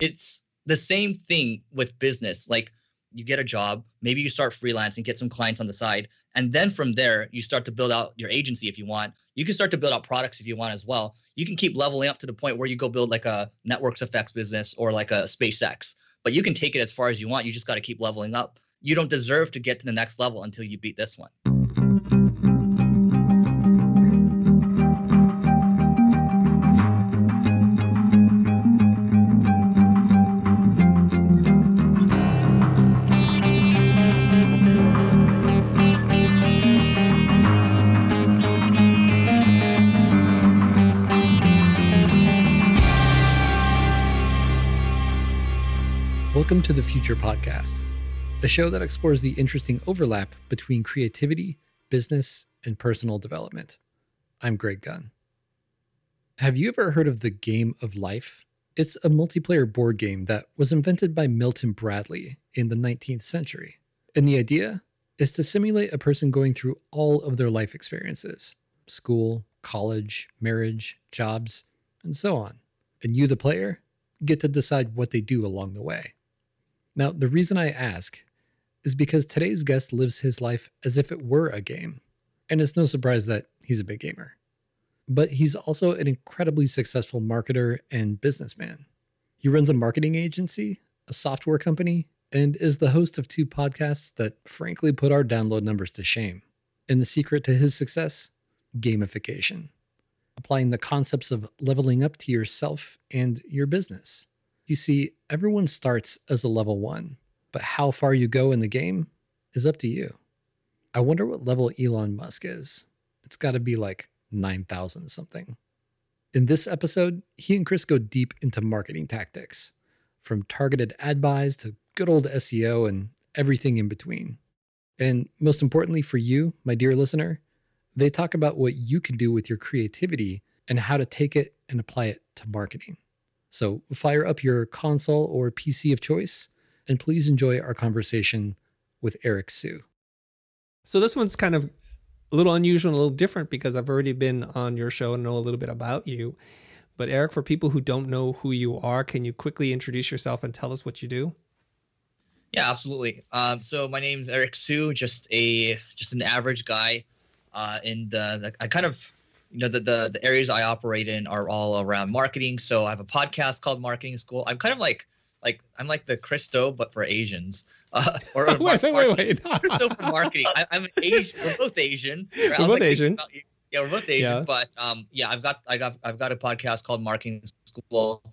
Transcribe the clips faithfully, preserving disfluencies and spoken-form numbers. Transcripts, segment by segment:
it's the same thing with business. Like you get a job, maybe you start freelancing, get some clients on the side. And then from there, you start to build out your agency if you want. You can start to build out products if you want as well. You can keep leveling up to the point where you go build like a networks effects business or like a SpaceX. But you can take it as far as you want. You just got to keep leveling up. You don't deserve to get to the next level until you beat this one. Welcome to the Future Podcast, a show that explores the interesting overlap between creativity, business, and personal development. I'm Greg Gunn. Have you ever heard of the Game of Life? It's a multiplayer board game that was invented by Milton Bradley in the nineteenth century. And the idea is to simulate a person going through all of their life experiences, school, college, marriage, jobs, and so on. And you, the player, get to decide what they do along the way. Now, the reason I ask is because today's guest lives his life as if it were a game, and it's no surprise that he's a big gamer. But he's also an incredibly successful marketer and businessman. He runs a marketing agency, a software company, and is the host of two podcasts that frankly put our download numbers to shame. And the secret to his success? Gamification. Applying the concepts of leveling up to yourself and your business. You see, everyone starts as a level one, but how far you go in the game is up to you. I wonder what level Elon Musk is. It's got to be like nine thousand something. In this episode, he and Chris go deep into marketing tactics, from targeted ad buys to good old S E O and everything in between. And most importantly for you, my dear listener, they talk about what you can do with your creativity and how to take it and apply it to marketing. So fire up your console or P C of choice, and please enjoy our conversation with Eric Siu. So this one's kind of a little unusual and a little different because I've already been on your show and know a little bit about you. But Eric, for people who don't know who you are, can you quickly introduce yourself and tell us what you do? Yeah, absolutely. Um, so my name's Eric Siu, just a just an average guy. Uh, in the, the I kind of you know the, the the areas I operate in are all around marketing. So I have a podcast called Marketing School. I'm kind of like like I'm like the Christo but for Asians. Uh, or, or wait, mar- wait, wait, wait. Christo for marketing. I, I'm an Asian. We're both Asian. Right? We're both like Asian. About, yeah, we're both Asian. Yeah. But um, yeah, I've got I got I've got a podcast called Marketing School.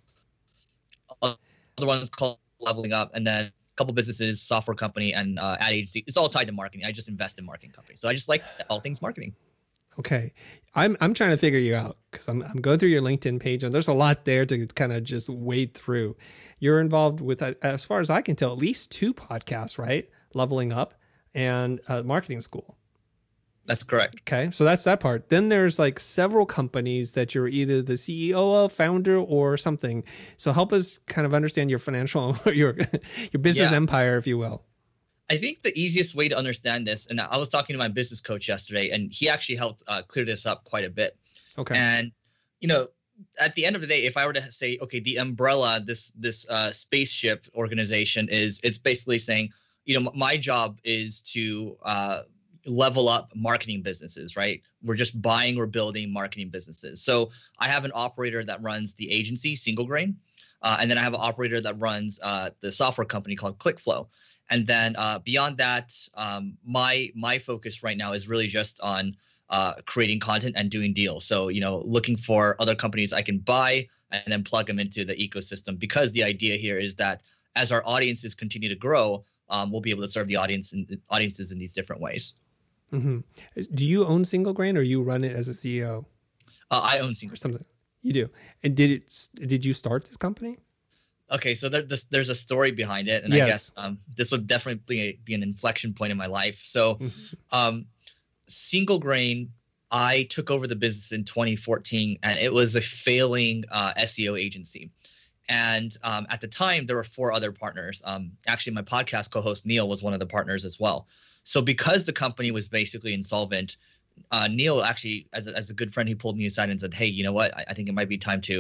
Other one's called Leveling Up, and then couple businesses, software company, and uh, ad agency. It's all tied to marketing. I just invest in marketing companies. So I just like all things marketing. Okay. I'm I'm trying to figure you out because I'm I'm going through your LinkedIn page and there's a lot there to kind of just wade through. You're involved with, as far as I can tell, at least two podcasts, right? Leveling Up and uh, Marketing School. That's correct. Okay, so that's that part. Then there's like several companies that you're either the C E O of, founder, or something. So help us kind of understand your financial, your your business Yeah. empire, if you will. I think the easiest way to understand this, and I was talking to my business coach yesterday, and he actually helped uh, clear this up quite a bit. Okay. And, you know, at the end of the day, if I were to say, okay, the umbrella, this this uh, spaceship organization is, it's basically saying, you know, my job is to uh, level up marketing businesses, right? We're just buying or building marketing businesses. So I have an operator that runs the agency, Single Grain, uh, and then I have an operator that runs uh, the software company called ClickFlow. And then uh, beyond that, um, my my focus right now is really just on uh, creating content and doing deals. So, you know, looking for other companies I can buy and then plug them into the ecosystem, because the idea here is that as our audiences continue to grow, um, we'll be able to serve the audience and audiences in these different ways. Mm-hmm. Do you own Single Grain or you run it as a C E O? Uh, I own Single Grain. Something. You do. And did it? Did you start this company? Okay, so there, this, there's a story behind it, and yes. I guess um, this would definitely be, be an inflection point in my life. So, mm-hmm. um, Single Grain, I took over the business in twenty fourteen, and it was a failing uh, S E O agency. And um, at the time, there were four other partners. Um, actually, my podcast co-host Neil was one of the partners as well. So, because the company was basically insolvent, uh, Neil actually, as a, as a good friend, he pulled me aside and said, "Hey, you know what? I, I think it might be time to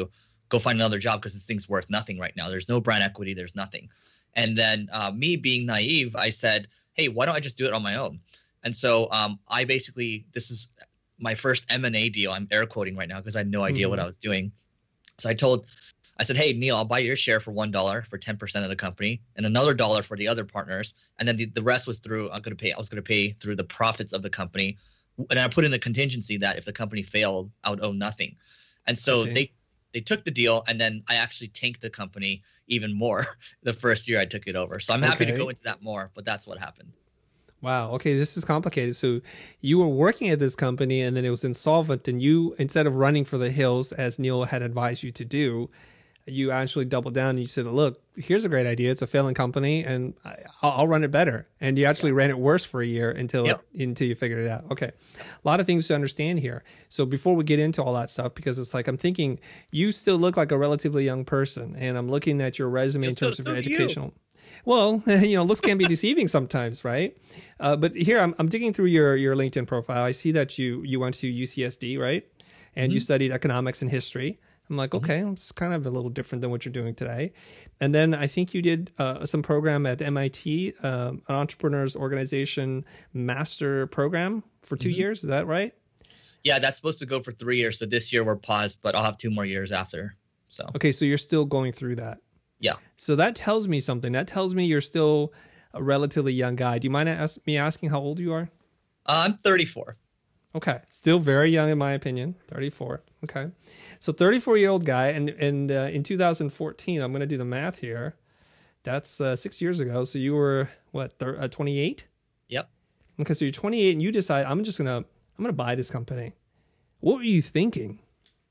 go find another job because this thing's worth nothing right now. There's no brand equity. There's nothing. And then uh, me being naive, I said, hey, why don't I just do it on my own? And so um, I basically, this is my first M and A deal. I'm air quoting right now because I had no idea mm-hmm. what I was doing. So I told, I said, hey, Neil, I'll buy your share for one dollar for ten percent of the company and another dollar for the other partners. And then the, the rest was through, I'm going to pay, I was going to pay through the profits of the company. And I put in the contingency that if the company failed, I would owe nothing. And so they, they took the deal, and then I actually tanked the company even more the first year I took it over. So I'm happy okay. to go into that more, but that's what happened. Wow. Okay. This is complicated. So you were working at this company and then it was insolvent, and you, instead of running for the hills as Neil had advised you to do, you actually doubled down and you said, look, here's a great idea. It's a failing company and I'll, I'll run it better. And you actually yeah. ran it worse for a year until, yep. until you figured it out. Okay. A lot of things to understand here. So before we get into all that stuff, because it's like, I'm thinking you still look like a relatively young person, and I'm looking at your resume in terms so, of so educational. Well, you know, looks can be deceiving sometimes, right? Uh, but here I'm, I'm digging through your, your LinkedIn profile. I see that you, you went to U C S D, right? And mm-hmm. you studied economics and history. I'm like, okay, mm-hmm. it's kind of a little different than what you're doing today. And then I think you did uh, some program at M I T, um, an entrepreneurs organization master program for two mm-hmm. years. Is that right? Yeah, that's supposed to go for three years. So this year we're paused, but I'll have two more years after. So okay, so you're still going through that. Yeah. So that tells me something. That tells me you're still a relatively young guy. Do you mind ask, me asking how old you are? Uh, I'm thirty-four. Okay. Still very young in my opinion. thirty-four. Okay. So thirty-four-year-old guy. And, and uh, in two thousand fourteen, I'm going to do the math here. That's uh, six years ago. So you were, what, thir- uh, twenty-eight? Yep. Okay. So you're twenty-eight and you decide, I'm just going to, I'm going to buy this company. What were you thinking?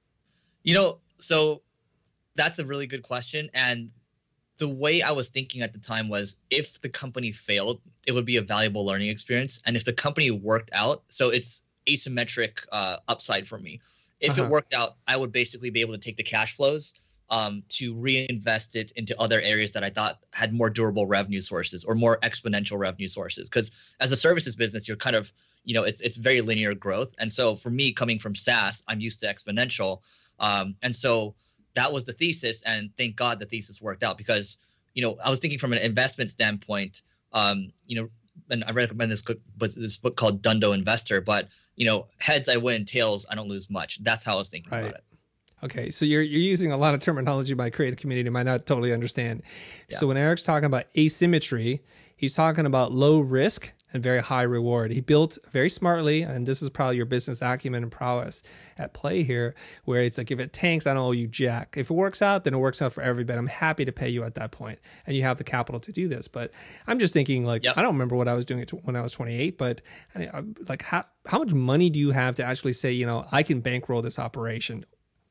You know, so that's a really good question. And the way I was thinking at the time was, if the company failed, it would be a valuable learning experience. And if the company worked out, so it's asymmetric uh, upside for me. If uh-huh. it worked out, I would basically be able to take the cash flows um, to reinvest it into other areas that I thought had more durable revenue sources or more exponential revenue sources. Because as a services business, you're kind of, you know, it's it's very linear growth. And so for me, coming from SaaS, I'm used to exponential. Um, and so that was the thesis, and thank God the thesis worked out, because, you know, I was thinking from an investment standpoint, um, you know, and I recommend this book, but this book called Dundo Investor, but, you know, heads I win, tails I don't lose much. That's how I was thinking right. about it. Okay, so you're you're using a lot of terminology my creative community might not totally understand. Yeah. So when Eric's talking about asymmetry, he's talking about low risk and very high reward. He built very smartly, and this is probably your business acumen and prowess at play here, where it's like, if it tanks, I don't owe you jack. If it works out, then it works out for everybody. I'm happy to pay you at that point, and you have the capital to do this. But I'm just thinking, like, yep. I don't remember what I was doing when I was twenty-eight, but I mean, like, how how much money do you have to actually say, you know, I can bankroll this operation?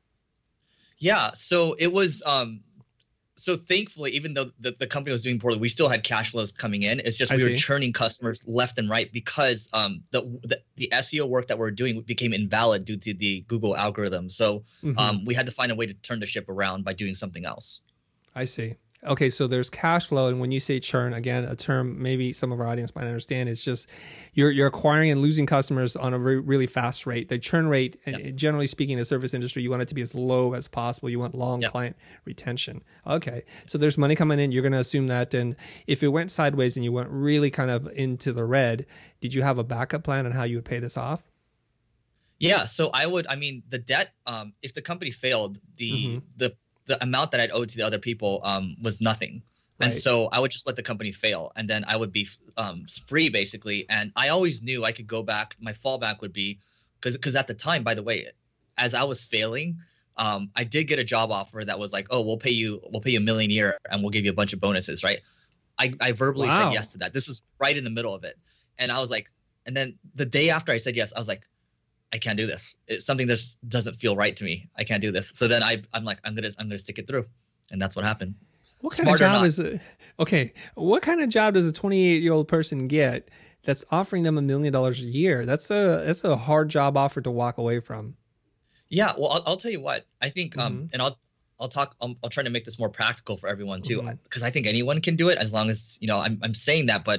Yeah, so it was um so thankfully, even though the, the company was doing poorly, we still had cash flows coming in. It's just we were churning customers left and right because um the, the the S E O work that we we're doing became invalid due to the Google algorithm. So mm-hmm. um we had to find a way to turn the ship around by doing something else. I see. Okay, so there's cash flow, and when you say churn, again, a term maybe some of our audience might understand, is just you're you're acquiring and losing customers on a re- really fast rate. The churn rate, yep. generally speaking, in the service industry, you want it to be as low as possible. You want long yep. client retention. Okay, so there's money coming in. You're going to assume that, and if it went sideways and you went really kind of into the red, did you have a backup plan on how you would pay this off? Yeah, so I would. I mean, the debt. Um, if the company failed, the mm-hmm. the the amount that I'd owed to the other people um, was nothing. Right. And so I would just let the company fail, and then I would be um, free basically. And I always knew I could go back. My fallback would be, because because at the time, by the way, as I was failing, um, I did get a job offer that was like, oh, we'll pay you, we'll pay you a million a year, and we'll give you a bunch of bonuses, right? I, I verbally wow. said yes to that. This was right in the middle of it. And I was like, and then the day after I said yes, I was like, I can't do this. It's something that doesn't feel right to me. I can't do this. So then I, I'm like, I'm gonna, I'm gonna stick it through, and that's what happened. What kind Smart of job is it? Okay, what kind of job does a twenty-eight-year-old person get that's offering them a million dollars a year? That's a that's a hard job offer to walk away from. Yeah, well, I'll, I'll tell you what. I think, mm-hmm. um, and I'll, I'll talk. I'll, I'll try to make this more practical for everyone too, because mm-hmm. I think anyone can do it as long as, you know, I'm, I'm saying that, but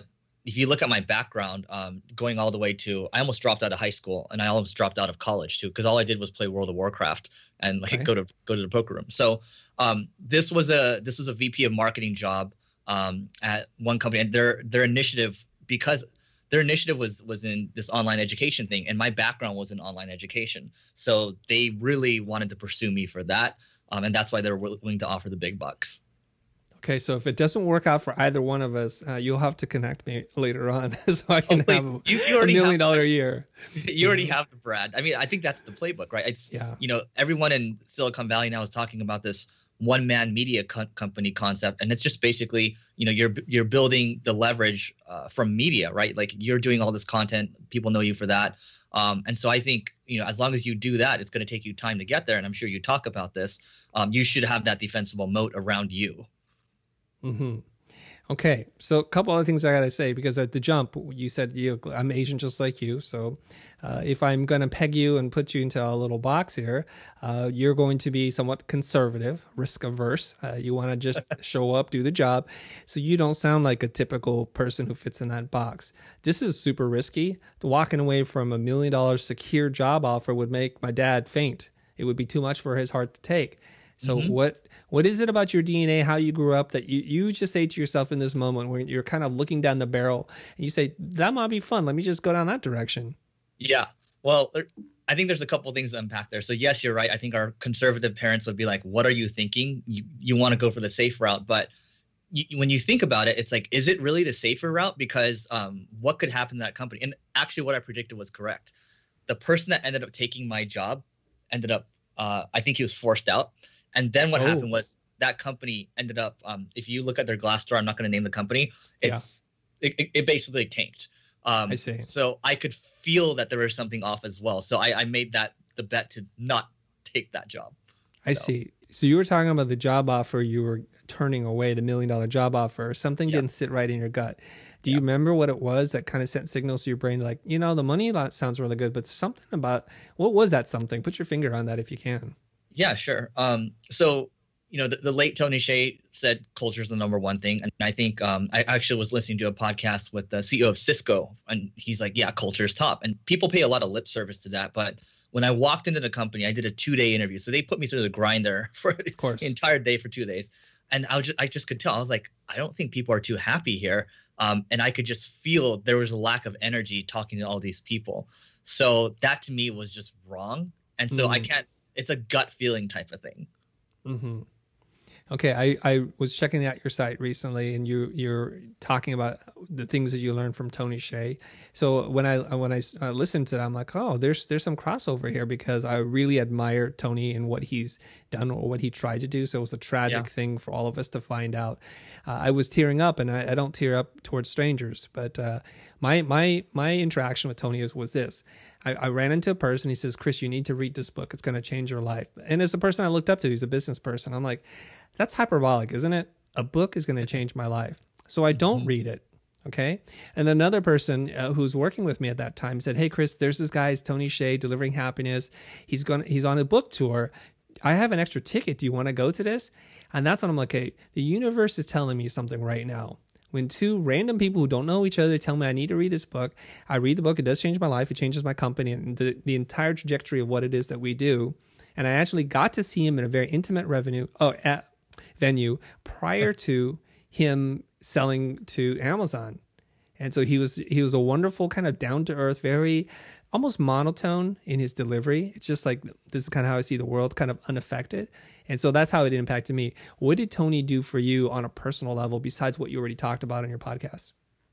if you look at my background, um, going all the way to, I almost dropped out of high school and I almost dropped out of college too, because all I did was play World of Warcraft and like Okay. go to go to the poker room. So um, this was a this was a V P of marketing job um, at one company, and their their initiative because their initiative was was in this online education thing, and my background was in online education, so they really wanted to pursue me for that, um, and that's why they're willing to offer the big bucks. Okay, so if it doesn't work out for either one of us, uh, you'll have to connect me later on so I can Oh, please. have a, You- you a already million have- dollar a year. You already have the Brad. I mean, I think that's the playbook, right? It's Yeah. you know, everyone in Silicon Valley now is talking about this one man media co- company concept, and it's just basically, you know, you're you're building the leverage uh, from media, right? Like you're doing all this content, people know you for that, um, and so I think, you know, as long as you do that, it's going to take you time to get there, and I'm sure you talk about this. Um, you should have that defensible moat around you. Mm-hmm. Okay, so a couple other things I gotta say, because at the jump you said you I'm Asian just like you, so uh, if I'm gonna peg you and put you into a little box here, uh, you're going to be somewhat conservative, risk averse. Uh, you want to just show up, do the job, so you don't sound like a typical person who fits in that box. This is super risky. Walking away from a million dollar secure job offer would make my dad faint. It would be too much for his heart to take. So mm-hmm. what what is it about your D N A, how you grew up, that you, you just say to yourself in this moment when you're kind of looking down the barrel and you say, that might be fun, let me just go down that direction? Yeah, well, I think there's a couple things to unpack there. So yes, you're right. I think our conservative parents would be like, what are you thinking? You, you want to go for the safe route. But you, when you think about it, it's like, is it really the safer route? Because um, what could happen to that company? And actually what I predicted was correct. The person that ended up taking my job ended up, uh, I think he was forced out. And then what oh. happened was that company ended up, um, if you look at their Glassdoor, I'm not going to name the company, it's yeah. it, it basically tanked. Um, I see. So I could feel that there was something off as well. So I, I made that the bet to not take that job. I so. see. So you were talking about the job offer you were turning away, the million dollar job offer. Something yeah. didn't sit right in your gut. Do yeah. you remember what it was that kind of sent signals to your brain like, you know, the money sounds really good, but something about, what was that something? Put your finger on that if you can. Yeah, sure. Um, so, you know, the, the late Tony Hsieh said culture is the number one thing. And I think um, I actually was listening to a podcast with the C E O of Cisco, and he's like, yeah, culture is top. And people pay a lot of lip service to that. But when I walked into the company, I did a two day interview. So they put me through the grinder for the entire day for two days. And I, was just, I just could tell. I was like, I don't think people are too happy here. Um, and I could just feel there was a lack of energy talking to all these people. So that to me was just wrong. And so mm. I can't. It's a gut feeling type of thing. Mm-hmm. Okay, I, I was checking out your site recently, and you you're talking about the things that you learned from Tony Hsieh. So when I when I uh, listened to that, I'm like, oh, there's there's some crossover here, because I really admire Tony and what he's done or what he tried to do. So it was a tragic yeah. thing for all of us to find out. Uh, I was tearing up, and I, I don't tear up towards strangers, but uh, my my my interaction with Tony was, was this. I, I ran into a person. He says, Chris, you need to read this book. It's going to change your life. And as a person I looked up to, he's a business person. I'm like, that's hyperbolic, isn't it? A book is going to change my life. So I don't mm-hmm. read it. Okay. And another person uh, who's working with me at that time said, hey, Chris, there's this guy, Tony Hsieh, Delivering Happiness. He's going he's on a book tour. I have an extra ticket. Do you want to go to this? And that's when I'm like, hey, the universe is telling me something right now. When two random people who don't know each other tell me I need to read this book, I read the book. It does change my life. It changes my company and the, the entire trajectory of what it is that we do. And I actually got to see him in a very intimate revenue oh, at, venue prior to him selling to Amazon. And so he was he was a wonderful, kind of down to earth, very almost monotone in his delivery. It's just like, this is kind of how I see the world, kind of unaffected. And so that's how it impacted me. What did Tony do for you on a personal level besides what you already talked about on your podcast?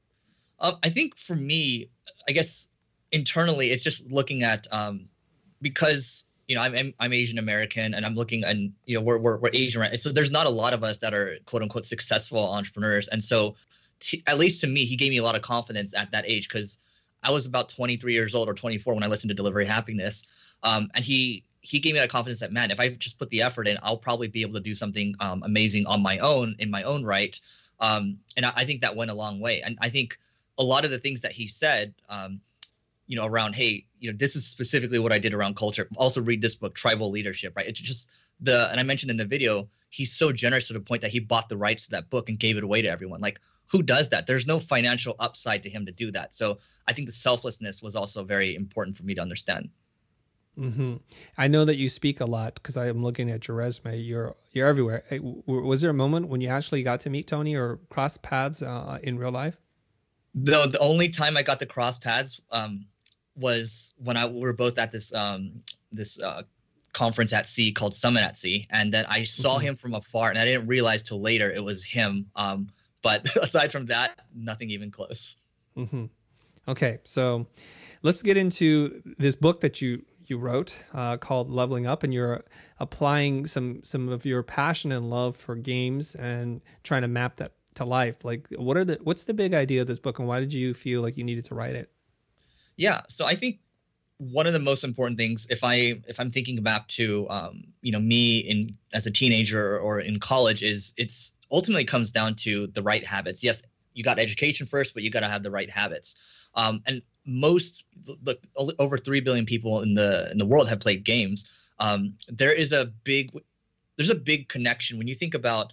Uh, I think for me, I guess internally, it's just looking at um, because you know I'm I'm Asian American, and I'm looking, and you know we're we're, we're Asian, right? So there's not a lot of us that are quote unquote successful entrepreneurs, and so t- at least to me, he gave me a lot of confidence at that age, because I was about twenty-three years old or twenty-four when I listened to Delivery Happiness, um, and he. he gave me that confidence that, man, if I just put the effort in, I'll probably be able to do something um, amazing on my own, in my own right. Um, and I, I think that went a long way. And I think a lot of the things that he said, um, you know, around, hey, you know, this is specifically what I did around culture. Also read this book, Tribal Leadership, right? It's just the, and I mentioned in the video, he's so generous to the point that he bought the rights to that book and gave it away to everyone. Like, who does that? There's no financial upside to him to do that. So I think the selflessness was also very important for me to understand. Mm-hmm. I know that you speak a lot because I'm looking at your resume. You're you're everywhere. Was there a moment when you actually got to meet Tony or cross paths uh, in real life? The the only time I got to cross paths um, was when I we were both at this um, this uh, conference at sea called Summit at Sea, and then I saw mm-hmm. him from afar, and I didn't realize till later it was him. Um, but aside from that, nothing even close. Mm-hmm. Okay, so let's get into this book that you you wrote uh, called Leveling Up, and you're applying some some of your passion and love for games and trying to map that to life. Like, what are the what's the big idea of this book, and why did you feel like you needed to write it? Yeah, so I think one of the most important things, if I if I'm thinking back to um, you know me in as a teenager or in college, is it's ultimately comes down to the right habits. Yes, you got education first, but you got to have the right habits. Um, and most, look, over three billion people in the in the world have played games. Um, there is a big, there's a big connection when you think about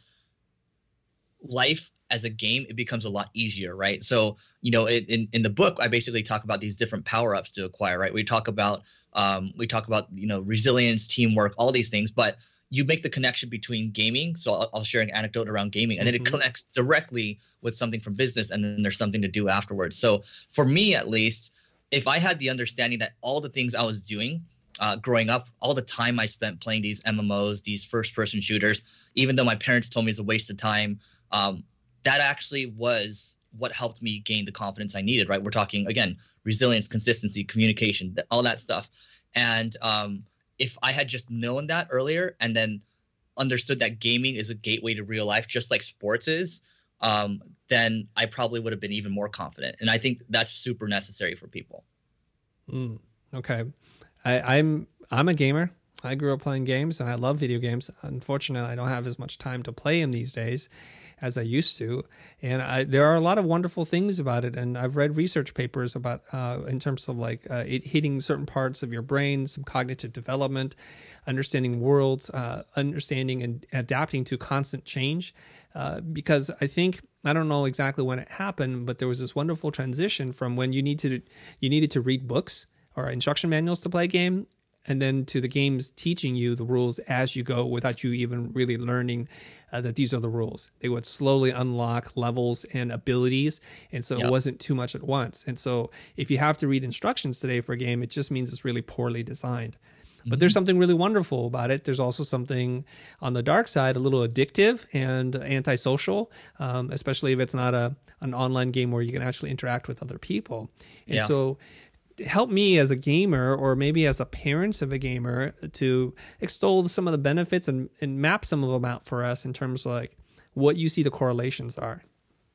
life as a game. It becomes a lot easier, right? So, you know, it, in in the book, I basically talk about these different power ups to acquire, right? We talk about um, we talk about you know resilience, teamwork, all these things, but you make the connection between gaming. So I'll, I'll share an anecdote around gaming, and mm-hmm. then it connects directly with something from business, and then there's something to do afterwards. So for me, at least, if I had the understanding that all the things I was doing uh, growing up, all the time I spent playing these M M Os, these first-person shooters, even though my parents told me it's a waste of time, um, that actually was what helped me gain the confidence I needed, right? We're talking, again, resilience, consistency, communication, all that stuff. And um, if I had just known that earlier and then understood that gaming is a gateway to real life, just like sports is, um, then I probably would have been even more confident. And I think that's super necessary for people. Mm, okay. I, I'm I'm a gamer. I grew up playing games, and I love video games. Unfortunately, I don't have as much time to play them these days as I used to. And I, there are a lot of wonderful things about it. And I've read research papers about, uh, in terms of like uh, it hitting certain parts of your brain, some cognitive development, understanding worlds, uh, understanding and adapting to constant change. Uh, because I think, I don't know exactly when it happened, but there was this wonderful transition from when you need to, you needed to read books or instruction manuals to play a game, and then to the games teaching you the rules as you go without you even really learning uh, that these are the rules. They would slowly unlock levels and abilities, and so yep. it wasn't too much at once. And so if you have to read instructions today for a game, it just means it's really poorly designed. But mm-hmm. there's something really wonderful about it. There's also something on the dark side, a little addictive and antisocial, um, especially if it's not a an online game where you can actually interact with other people. And yeah. so help me as a gamer, or maybe as a parent of a gamer, to extol some of the benefits and, and map some of them out for us in terms of like what you see the correlations are.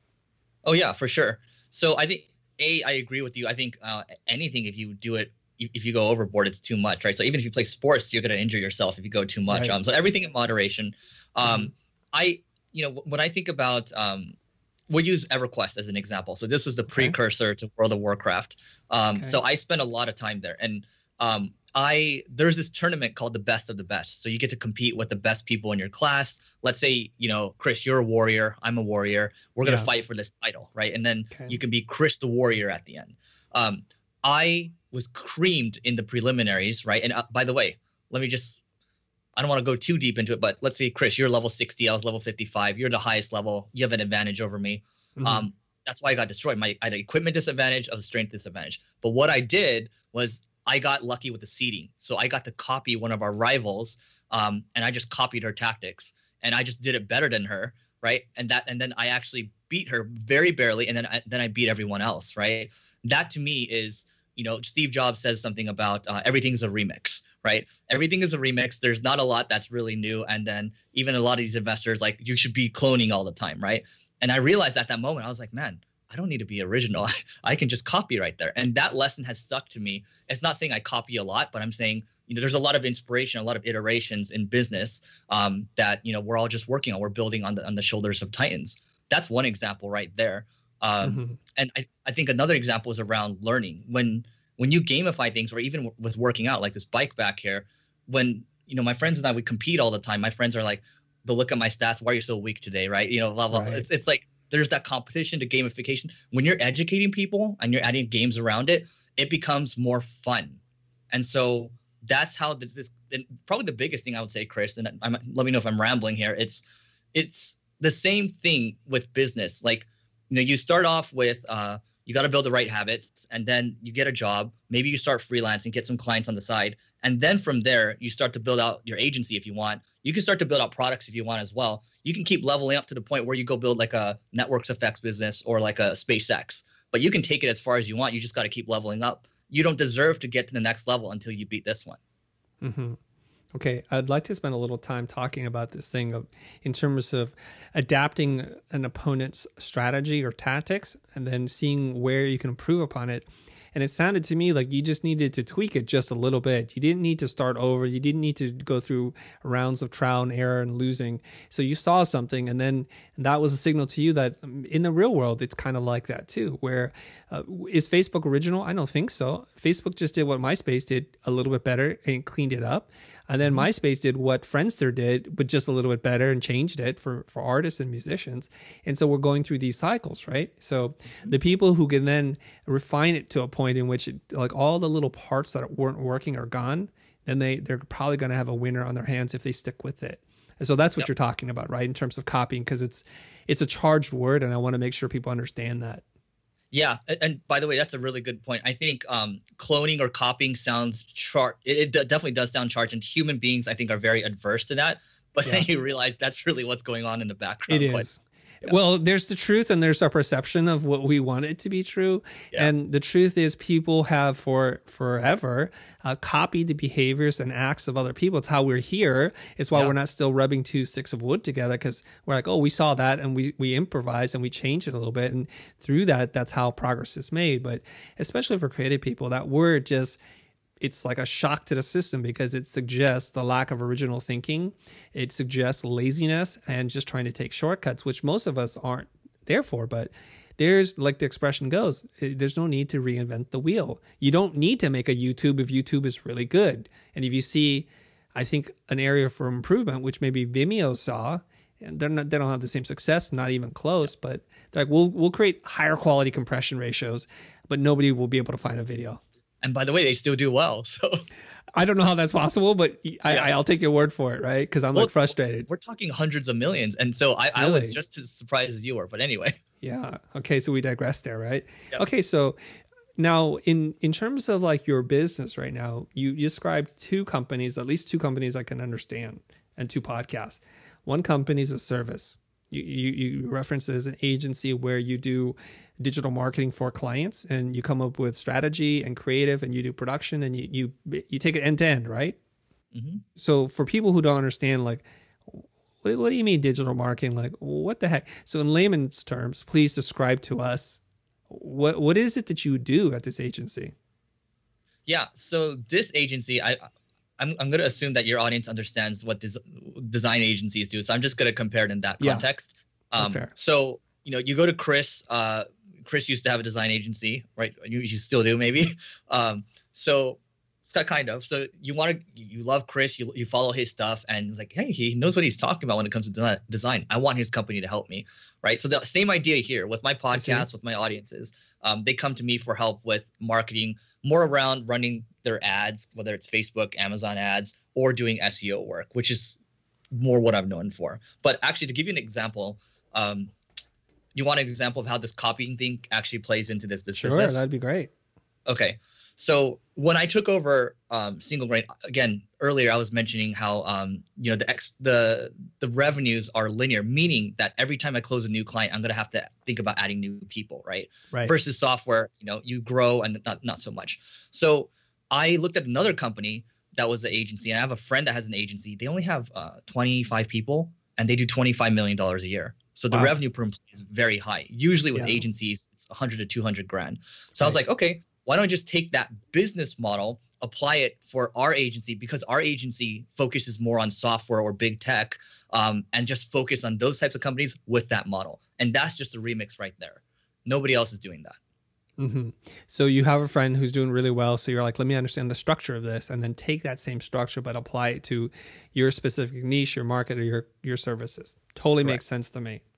Oh yeah, for sure. So I think, A, I agree with you. I think uh, anything, if you do it, if you go overboard, it's too much, right? So even if you play sports, you're going to injure yourself if you go too much. Right. Um, so everything in moderation. Um, mm-hmm. I, you know, when I think about, um, we'll use EverQuest as an example. So this was the okay. precursor to World of Warcraft. Um, okay. So I spent a lot of time there, and um, I there's this tournament called the Best of the Best. So you get to compete with the best people in your class. Let's say, you know, Chris, you're a warrior, I'm a warrior. We're gonna yeah. fight for this title, right? And then okay. you can be Chris the warrior at the end. Um, I was creamed in the preliminaries, right? And uh, by the way, let me just, I don't want to go too deep into it, but let's say, Chris, you're level sixty, I was level fifty-five. You're the highest level. You have an advantage over me. Mm-hmm. Um, that's why I got destroyed. My I had an equipment disadvantage, of a strength disadvantage. But what I did was I got lucky with the seeding. So I got to copy one of our rivals, um, and I just copied her tactics, and I just did it better than her, right? And that, and then I actually beat her very barely, and then I, then I beat everyone else, right? That to me is, you know, Steve Jobs says something about uh, everything's a remix, right? Everything is a remix. There's not a lot that's really new. And then even a lot of these investors, like, you should be cloning all the time, right? And I realized at that moment, I was like, man, I don't need to be original. I, I can just copy right there. And that lesson has stuck to me. It's not saying I copy a lot, but I'm saying, you know, there's a lot of inspiration, a lot of iterations in business um, that, you know, we're all just working on. We're building on the on the shoulders of titans. That's one example right there. Um, mm-hmm. And I, I think another example is around learning. When when you gamify things, or even w- with working out, like this bike back here, when, you know, my friends and I, we compete all the time. My friends are like, they'll look at my stats. Why are you so weak today? Right. You know, blah, blah. Right. It's, it's like, there's that competition to gamification. When you're educating people and you're adding games around it, it becomes more fun. And so that's how this, this and probably the biggest thing I would say, Chris, and I'm, let me know if I'm rambling here. It's it's the same thing with business. Like, you know, you start off with uh, you got to build the right habits, and then you get a job. Maybe you start freelancing, get some clients on the side, and then from there you start to build out your agency if you want. You can start to build out products if you want as well. You can keep leveling up to the point where you go build like a networks effects business or like a SpaceX. But you can take it as far as you want. You just got to keep leveling up. You don't deserve to get to the next level until you beat this one. Mm-hmm. Okay, I'd like to spend a little time talking about this thing of in terms of adapting an opponent's strategy or tactics and then seeing where you can improve upon it. And it sounded to me like you just needed to tweak it just a little bit. You didn't need to start over. You didn't need to go through rounds of trial and error and losing. So you saw something, and then that was a signal to you that in the real world, it's kind of like that too. Where uh, is Facebook original? I don't think so. Facebook just did what MySpace did a little bit better and cleaned it up. And then MySpace did what Friendster did, but just a little bit better and changed it for, for artists and musicians. And so we're going through these cycles, right? So the people who can then refine it to a point in which it, like all the little parts that weren't working are gone, then they, they're probably going to have a winner on their hands if they stick with it. And so that's what yep. you're talking about, right? In terms of copying, because it's it's a charged word, and I want to make sure people understand that. Yeah, and by the way, that's a really good point. I think um, cloning or copying sounds char. It, it definitely does sound charged, and human beings, I think, are very adverse to that. But yeah. then you realize that's really what's going on in the background. It is. Yeah. Well, there's the truth, and there's our perception of what we want it to be true. Yeah. And the truth is, people have for forever uh, copied the behaviors and acts of other people. It's how we're here. It's why yeah. we're not still rubbing two sticks of wood together, because we're like, oh, we saw that, and we we improvise and we change it a little bit, and through that, that's how progress is made. But especially for creative people, that word just, it's like a shock to the system because it suggests the lack of original thinking. It suggests laziness and just trying to take shortcuts, which most of us aren't there for. But there's, like the expression goes, there's no need to reinvent the wheel. You don't need to make a YouTube if YouTube is really good. And if you see, I think, an area for improvement, which maybe Vimeo saw, and they're not, they don't have the same success, not even close, but they're like, we'll, we'll create higher quality compression ratios, but nobody will be able to find a video. And by the way, they still do well. So I don't know how that's possible, but I, yeah. I'll take your word for it, right? Because I'm well, like frustrated. We're talking hundreds of millions. And so I, really? I was just as surprised as you were. But anyway. Yeah. Okay. So we digress there, right? Yep. Okay. So now in, in terms of like your business right now, you, you described two companies, at least two companies I can understand, and two podcasts. One company is a service. You, you, you reference it as an agency where you do digital marketing for clients, and you come up with strategy and creative, and you do production, and you you, you take it end to end, right? Mm-hmm. So for people who don't understand, like, what, what do you mean digital marketing? Like, what the heck? So in layman's terms, please describe to us what what is it that you do at this agency? Yeah, so this agency, I I'm I'm going to assume that your audience understands what des- design agencies do, so I'm just going to compare it in that context. Yeah, um, that's fair. So you know, you go to Chris. Uh, Chris used to have a design agency, right? You, you still do, maybe. Um, so it's got kind of. So you want to, you love Chris, you you follow his stuff, and it's like, hey, he knows what he's talking about when it comes to design. I want his company to help me, right? So the same idea here with my podcast, with my audiences. Um, they come to me for help with marketing, more around running their ads, whether it's Facebook, Amazon ads, or doing S E O work, which is more what I'm known for. But actually, to give you an example, um, you want an example of how this copying thing actually plays into this, this sure, business? Sure, that'd be great. Okay. So when I took over um, Single Grain, again, earlier I was mentioning how, um, you know, the ex- the the revenues are linear, meaning that every time I close a new client, I'm going to have to think about adding new people, right? Right. Versus software, you know, you grow and not, not so much. So I looked at another company that was the agency, and I have a friend that has an agency. They only have uh, twenty-five people, and they do twenty-five million dollars a year. So the wow. revenue per employee is very high. Usually with yeah. agencies, it's one hundred to two hundred grand. So right. I was like, okay, why don't I just take that business model, apply it for our agency, because our agency focuses more on software or big tech, um, and just focus on those types of companies with that model. And that's just a remix right there. Nobody else is doing that. Mm-hmm. So you have a friend who's doing really well. So you're like, let me understand the structure of this, and then take that same structure, but apply it to your specific niche, your market, or your, your services. Totally Correct. Makes sense to me.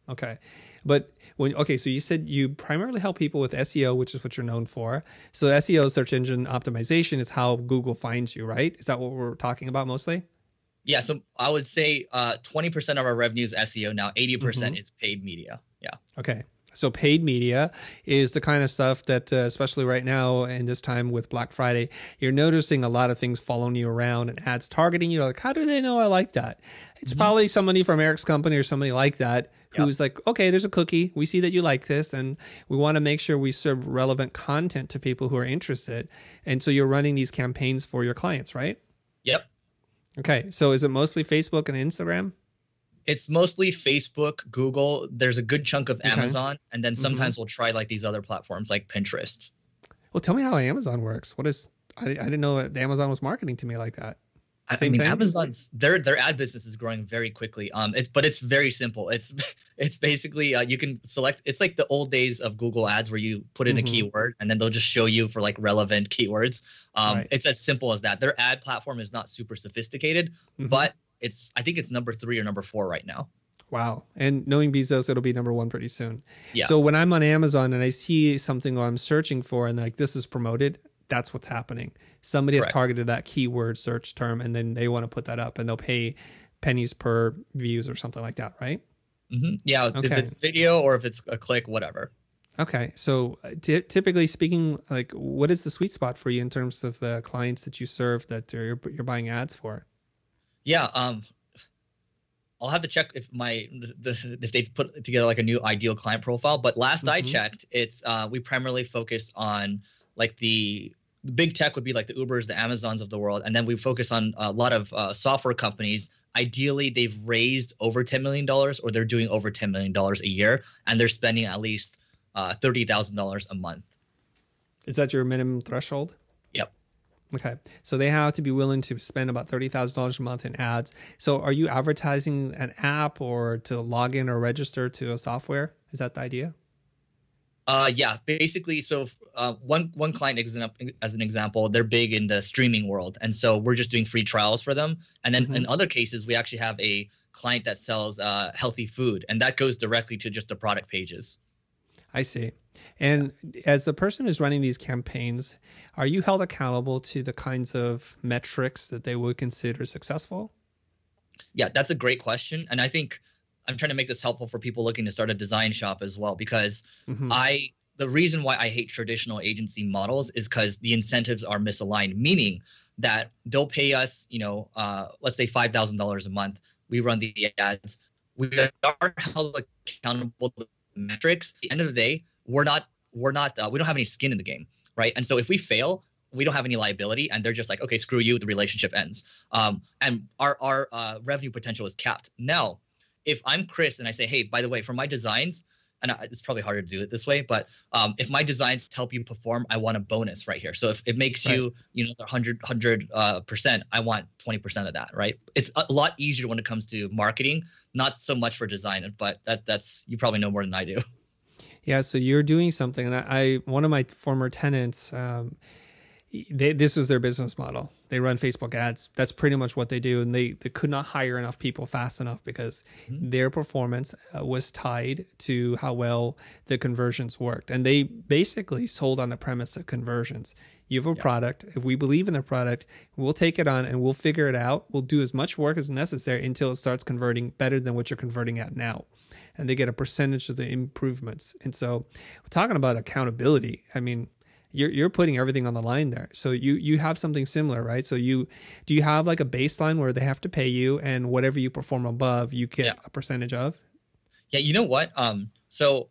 Okay. But when, okay, so you said you primarily help people with S E O, which is what you're known for. So S E O, search engine optimization, is how Google finds you, right? Is that what we're talking about mostly? Yeah. So I would say uh, twenty percent of our revenue is S E O now. eighty percent Mm-hmm. is paid media. Yeah. Okay. So paid media is the kind of stuff that, uh, especially right now in this time with Black Friday, you're noticing a lot of things following you around and ads targeting you. Like, how do they know I like that? It's mm-hmm. probably somebody from Eric's company or somebody like that who's yep. like, okay, there's a cookie. We see that you like this, and we want to make sure we serve relevant content to people who are interested. And so you're running these campaigns for your clients, right? Yep. Okay. So is it mostly Facebook and Instagram? It's mostly Facebook, Google. There's a good chunk of okay. Amazon. And then sometimes mm-hmm. we'll try like these other platforms like Pinterest. Well, tell me how Amazon works. What is, I, I didn't know that Amazon was marketing to me like that. Same I mean, thing? Amazon's, their their ad business is growing very quickly. Um, it's but it's very simple. It's it's basically uh, you can select. It's like the old days of Google Ads where you put in mm-hmm. a keyword and then they'll just show you for like relevant keywords. Um, right. It's as simple as that. Their ad platform is not super sophisticated, mm-hmm. but it's I think it's number three or number four right now. Wow. And knowing Bezos, it'll be number one pretty soon. Yeah. So when I'm on Amazon and I see something I'm searching for and like this is promoted, that's what's happening. Somebody has Correct. targeted that keyword search term and then they want to put that up and they'll pay pennies per views or something like that, right? Mm-hmm. Yeah. Okay. If it's video or if it's a click, whatever. Okay. So t- typically speaking, like what is the sweet spot for you in terms of the clients that you serve that you're, you're buying ads for? Yeah. Um, I'll have to check if my the, if they've put together like a new ideal client profile. But last mm-hmm. I checked, it's uh, we primarily focus on like the, the big tech would be like the Ubers, the Amazons of the world, and then we focus on a lot of uh, software companies. Ideally, they've raised over ten million dollars, or they're doing over ten million dollars a year, and they're spending at least uh, thirty thousand dollars a month. Is that your minimum threshold? Yep. Okay. So they have to be willing to spend about thirty thousand dollars a month in ads. So are you advertising an app or to log in or register to a software? Is that the idea? Uh, yeah, basically. So uh, one one client is an, as an example, they're big in the streaming world. And so we're just doing free trials for them. And then mm-hmm. in other cases, we actually have a client that sells uh, healthy food, and that goes directly to just the product pages. I see. And as the person who's running these campaigns, are you held accountable to the kinds of metrics that they would consider successful? Yeah, that's a great question. And I think I'm trying to make this helpful for people looking to start a design shop as well, because mm-hmm. I the reason why I hate traditional agency models is because the incentives are misaligned, meaning that they'll pay us, you know, uh, let's say five thousand dollars a month. We run the ads. We are held accountable to metrics. At the end of the day, we're not we're not uh, we don't have any skin in the game, right? And so if we fail, we don't have any liability, and they're just like, okay, screw you, the relationship ends. Um, and our our uh, revenue potential is capped. Now, if I'm Chris and I say, hey, by the way, for my designs, and I, it's probably harder to do it this way, but um, if my designs help you perform, I want a bonus right here. So if it makes right. you, you know, one hundred, one hundred uh, percent, I want twenty percent of that, right? It's a lot easier when it comes to marketing, not so much for design, but that that's, you probably know more than I do. Yeah, so you're doing something, and I, I one of my former tenants, um, they, this is their business model. They run Facebook ads. That's pretty much what they do, and they, they could not hire enough people fast enough because mm-hmm. their performance uh, was tied to how well the conversions worked, and they basically sold on the premise of conversions. You have a yeah. product. If we believe in the product, we'll take it on and we'll figure it out. We'll do as much work as necessary until it starts converting better than what you're converting at now. And they get a percentage of the improvements. And so we're talking about accountability. I mean, you're you're putting everything on the line there. So you you have something similar, right? So you do you have like a baseline where they have to pay you, and whatever you perform above, you get yeah. a percentage of? Yeah, you know what? Um, so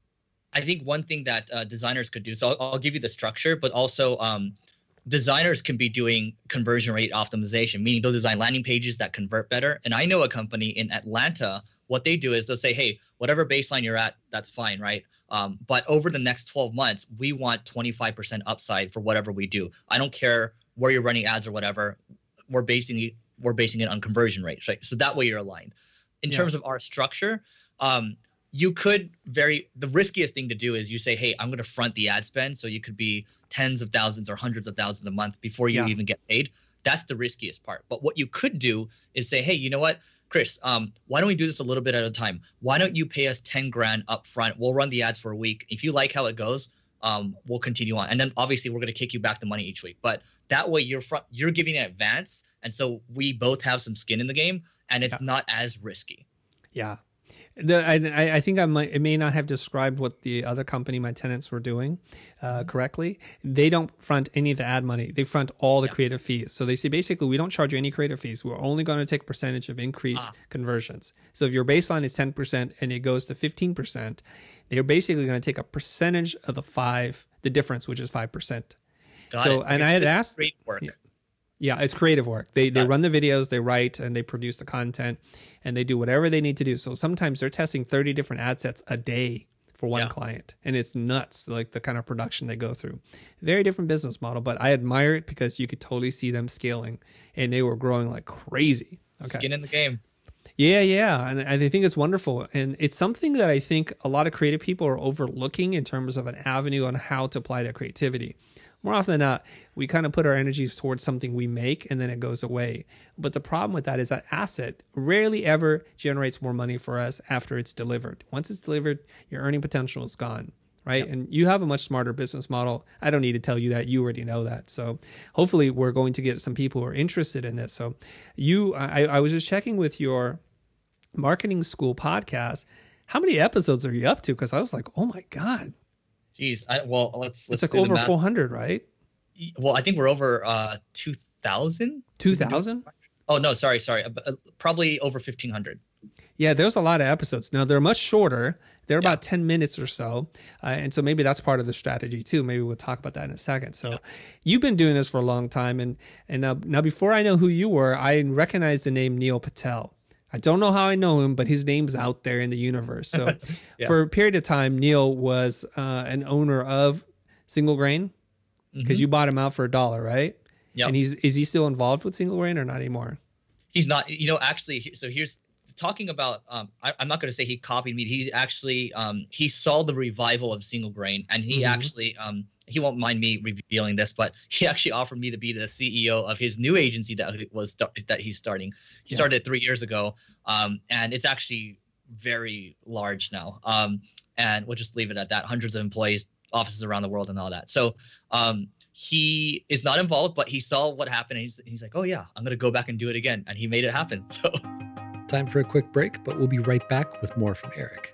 I think one thing that uh, designers could do. So I'll, I'll give you the structure, but also um, designers can be doing conversion rate optimization, meaning they'll design landing pages that convert better. And I know a company in Atlanta. What they do is they'll say, hey, whatever baseline you're at, that's fine, right? Um, but over the next twelve months, we want twenty-five percent upside for whatever we do. I don't care where you're running ads or whatever. We're basing it, we're basing it on conversion rates, right? So that way you're aligned. In yeah. terms of our structure, um, you could very the riskiest thing to do is you say, hey, I'm going to front the ad spend, so you could be tens of thousands or hundreds of thousands a month before you yeah. even get paid. That's the riskiest part. But what you could do is say, hey, you know what? Chris, um, why don't we do this a little bit at a time? Why don't you pay us ten grand up front? We'll run the ads for a week. If you like how it goes, um, we'll continue on. And then obviously we're going to kick you back the money each week. But that way you're front, you're giving an advance. And so we both have some skin in the game, and it's yeah. not as risky. Yeah. The, I, I think I might, it may not have described what the other company, my tenants, were doing uh, correctly. They don't front any of the ad money. They front all the yeah. creative fees. So they say, basically, we don't charge you any creative fees. We're only going to take a percentage of increased ah. conversions. So if your baseline is ten percent and it goes to fifteen percent, they're basically going to take a percentage of the five, the difference, which is five percent. Got so, it. and it's, I had it's asked. Great work. Yeah. Yeah, it's creative work. They they run the videos, they write, and they produce the content, and they do whatever they need to do. So sometimes they're testing thirty different ad sets a day for one yeah. client, and it's nuts, like the kind of production they go through. Very different business model, but I admire it because you could totally see them scaling, and they were growing like crazy. Okay. Skin in the game. Yeah, yeah, and I think it's wonderful, and it's something that I think a lot of creative people are overlooking in terms of an avenue on how to apply that creativity. More often than not, we kind of put our energies towards something we make and then it goes away. But the problem with that is that asset rarely ever generates more money for us after it's delivered. Once it's delivered, your earning potential is gone, right? Yep. And you have a much smarter business model. I don't need to tell you that. You already know that. So hopefully we're going to get some people who are interested in this. So you, I, I was just checking with your marketing school podcast. How many episodes are you up to? Because I was like, oh my God. Geez, I, well, let's let's. It's like over four hundred, right? Well, I think we're over uh two thousand. Two thousand? Oh no, sorry, sorry. Uh, probably over fifteen hundred. Yeah, there's a lot of episodes. Now they're much shorter. They're yeah. about ten minutes or so, uh, and so maybe that's part of the strategy too. Maybe we'll talk about that in a second. So, yeah. You've been doing this for a long time, and and now, now before I know who you were, I recognized the name Neil Patel. I don't know how I know him, but his name's out there in the universe. So yeah. for a period of time, Neil was uh, an owner of Single Grain because mm-hmm. you bought him out for a dollar, right? Yeah. And he's is he still involved with Single Grain or not anymore? He's not. You know, actually, so here's talking about. Um, I, I'm not going to say he copied me. He actually um, he saw the revival of Single Grain, and he mm-hmm. actually um, he won't mind me revealing this, but he actually offered me to be the C E O of his new agency that was that he's starting. He yeah. started three years ago, um, and it's actually very large now. Um, and we'll just leave it at that. Hundreds of employees, offices around the world, and all that. So um, he is not involved, but he saw what happened, and he's, he's like, "Oh yeah, I'm gonna go back and do it again," and he made it happen. So, time for a quick break, but we'll be right back with more from Eric.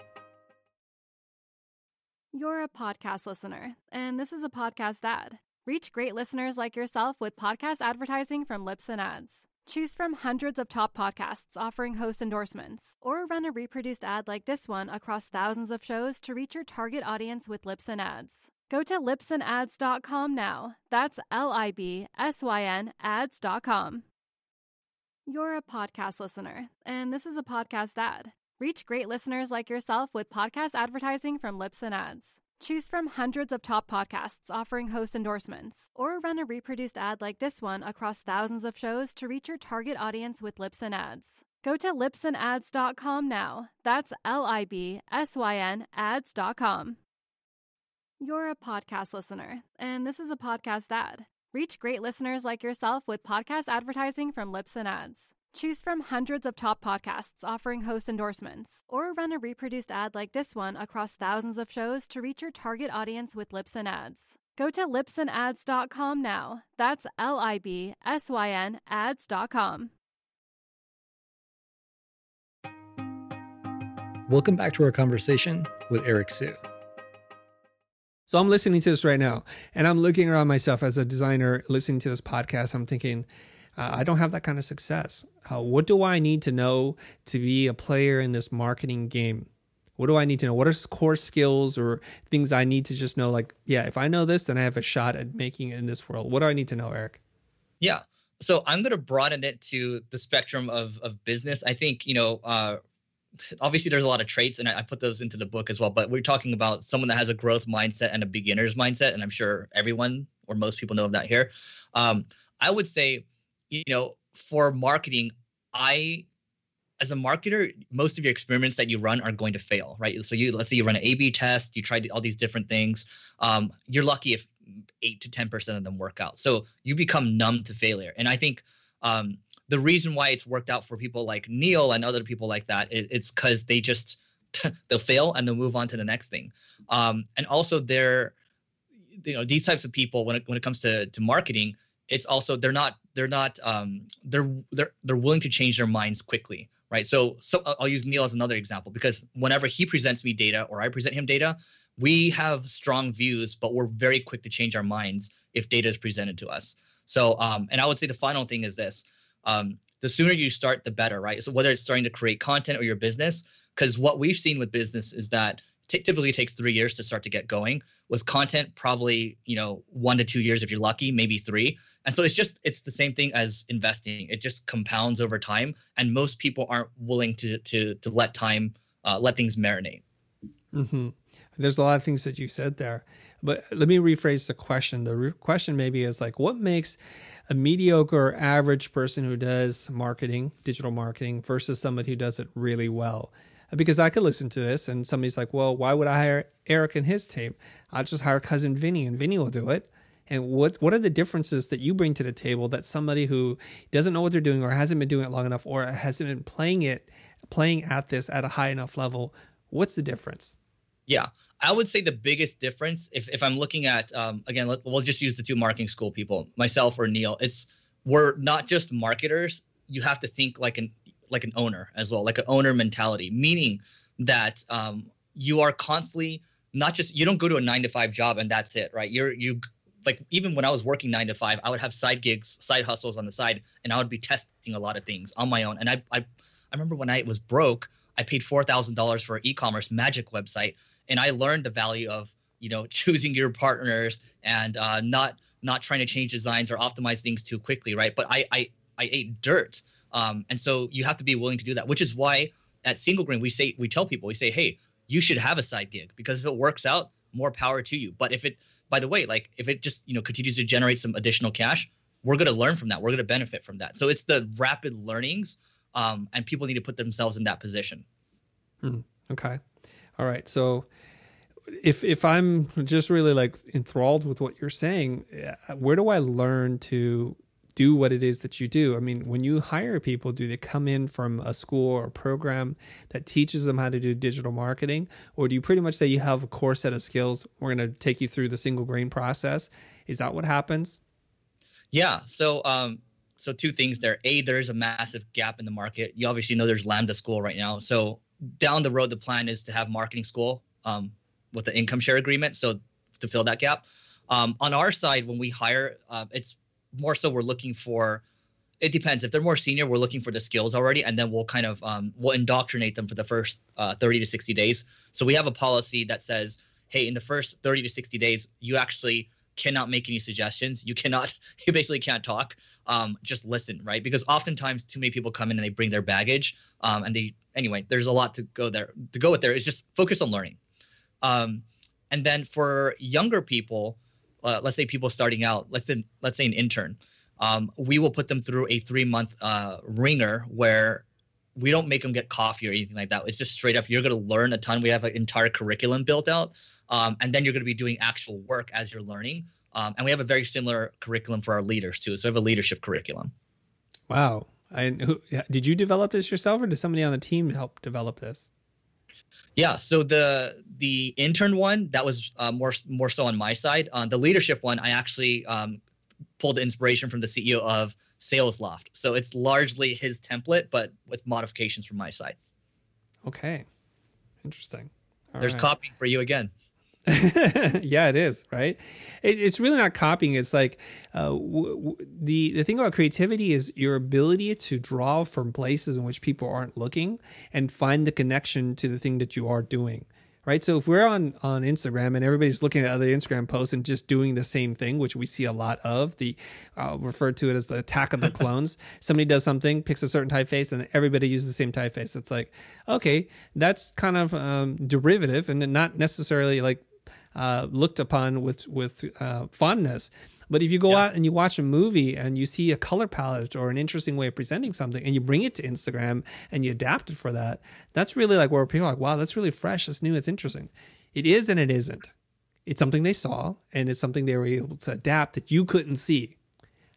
You're a podcast listener, and this is a podcast ad. Reach great listeners like yourself with podcast advertising from Libsyn Ads. Choose from hundreds of top podcasts offering host endorsements, or run a reproduced ad like this one across thousands of shows to reach your target audience with Libsyn Ads. Go to libsyn ads dot com now. That's L I B S Y N ads dot com. You're a podcast listener, and this is a podcast ad. Reach great listeners like yourself with podcast advertising from Libsyn Ads. Choose from hundreds of top podcasts offering host endorsements, or run a reproduced ad like this one across thousands of shows to reach your target audience with Libsyn Ads. Go to libsyn ads dot com now. That's L I B S Y N ads dot com. You're a podcast listener, and this is a podcast ad. Reach great listeners like yourself with podcast advertising from Libsyn Ads. Choose from hundreds of top podcasts offering host endorsements, or run a reproduced ad like this one across thousands of shows to reach your target audience with Libsyn Ads. Go to libsyn ads dot com now. That's L I B S Y N ads dot com. Welcome back to our conversation with Eric Siu. So I'm listening to this right now, and I'm looking around myself as a designer listening to this podcast. I'm thinking, Uh, I don't have that kind of success. Uh, what do I need to know to be a player in this marketing game? What do I need to know? What are core skills or things I need to just know? Like, yeah, if I know this, then I have a shot at making it in this world. What do I need to know, Eric? Yeah. So I'm going to broaden it to the spectrum of, of business. I think, you know, uh, obviously there's a lot of traits, and I, I put those into the book as well, but we're talking about someone that has a growth mindset and a beginner's mindset. And I'm sure everyone or most people know of that here. Um, I would say, you know, for marketing, I, as a marketer, most of your experiments that you run are going to fail, right? So you, let's say you run an A B test, you try all these different things. Um, you're lucky if eight to ten percent of them work out. So you become numb to failure. And I think um, the reason why it's worked out for people like Neil and other people like that, it, it's because they just they'll fail and they'll move on to the next thing. Um, and also they're, you know, these types of people, when it when it comes to to marketing, it's also they're not they're not um, they're they're they're willing to change their minds quickly, right? So so I'll use Neil as another example, because whenever he presents me data or I present him data, we have strong views, but we're very quick to change our minds if data is presented to us. So um, and I would say the final thing is this: um, the sooner you start, the better, right? So whether it's starting to create content or your business, because what we've seen with business is that t- typically it takes three years to start to get going. With content, probably, you know, one to two years if you're lucky, maybe three. And so it's just, it's the same thing as investing. It just compounds over time. And most people aren't willing to to to let time, uh, let things marinate. Mm-hmm. There's a lot of things that you said there. But let me rephrase the question. The re- question maybe is like, what makes a mediocre or average person who does marketing, digital marketing, versus somebody who does it really well? Because I could listen to this and somebody's like, well, why would I hire Eric and his team? I'll just hire cousin Vinny and Vinny will do it. And what what are the differences that you bring to the table that somebody who doesn't know what they're doing or hasn't been doing it long enough or hasn't been playing it, playing at this at a high enough level, what's the difference? Yeah, I would say the biggest difference, if, if I'm looking at, um, again, let, we'll just use the two marketing school people, myself or Neil, it's we're not just marketers. You have to think like an like an owner as well, like an owner mentality, meaning that um, you are constantly not just, you don't go to a nine to five job and that's it, right? You're, you like, even when I was working nine to five, I would have side gigs, side hustles on the side, and I would be testing a lot of things on my own. And I, I, I remember when I was broke, I paid four thousand dollars for an e-commerce magic website. And I learned the value of, you know, choosing your partners and uh, not, not trying to change designs or optimize things too quickly. Right. But I, I, I ate dirt. Um, and so you have to be willing to do that, which is why at Single Grain, we say, we tell people, we say, hey, you should have a side gig, because if it works out, more power to you. But if it, by the way, like if it just, you know, continues to generate some additional cash, we're going to learn from that. We're going to benefit from that. So it's the rapid learnings, um, and people need to put themselves in that position. Hmm. Okay. All right. So if, if I'm just really like enthralled with what you're saying, where do I learn to do what it is that you do? I mean, when you hire people, do they come in from a school or a program that teaches them how to do digital marketing? Or do you pretty much say you have a core set of skills, we're going to take you through the Single Grain process? Is that what happens? Yeah. So, um, so two things there. A, there's a massive gap in the market. You obviously know there's Lambda School right now. So down the road, the plan is to have marketing school um, with the income share agreement. So to fill that gap. Um, on our side, when we hire, uh, it's more so we're looking for, it depends. If they're more senior, we're looking for the skills already, and then we'll kind of um, we'll indoctrinate them for the first uh, thirty to sixty days. So we have a policy that says, hey, in the first thirty to sixty days, you actually cannot make any suggestions. You cannot, you basically can't talk. Um, just listen, right? Because oftentimes too many people come in and they bring their baggage, um, and they anyway. There's a lot to go there to go with there. It's just focus on learning, um, and then for younger people. Uh, let's say people starting out, let's say, let's say an intern, um, we will put them through a three month uh, ringer where we don't make them get coffee or anything like that. It's just straight up, you're going to learn a ton. We have an entire curriculum built out. Um, and then you're going to be doing actual work as you're learning. Um, and we have a very similar curriculum for our leaders too. So we have a leadership curriculum. Wow. And who, did you develop this yourself, or did somebody on the team help develop this? Yeah, so the the intern one, that was uh, more more so on my side. On uh, the leadership one, I actually um, pulled inspiration from the C E O of SalesLoft. So it's largely his template, but with modifications from my side. Okay, interesting. All There's right. copying for you again. Yeah, it is, right? It, it's really not copying. It's like uh, w- w- the the thing about creativity is your ability to draw from places in which people aren't looking and find the connection to the thing that you are doing, right? So if we're on, on Instagram and everybody's looking at other Instagram posts and just doing the same thing, which we see a lot of, the uh, referred to it as the attack of the clones. Somebody does something, picks a certain typeface, and everybody uses the same typeface. It's like, okay, that's kind of um, derivative and not necessarily like Uh, looked upon with with uh, fondness. But if you go yeah. out and you watch a movie and you see a color palette or an interesting way of presenting something and you bring it to Instagram and you adapt it for that, that's really like where people are like, wow, that's really fresh, it's new, it's interesting. It is and it isn't. It's something they saw and it's something they were able to adapt that you couldn't see.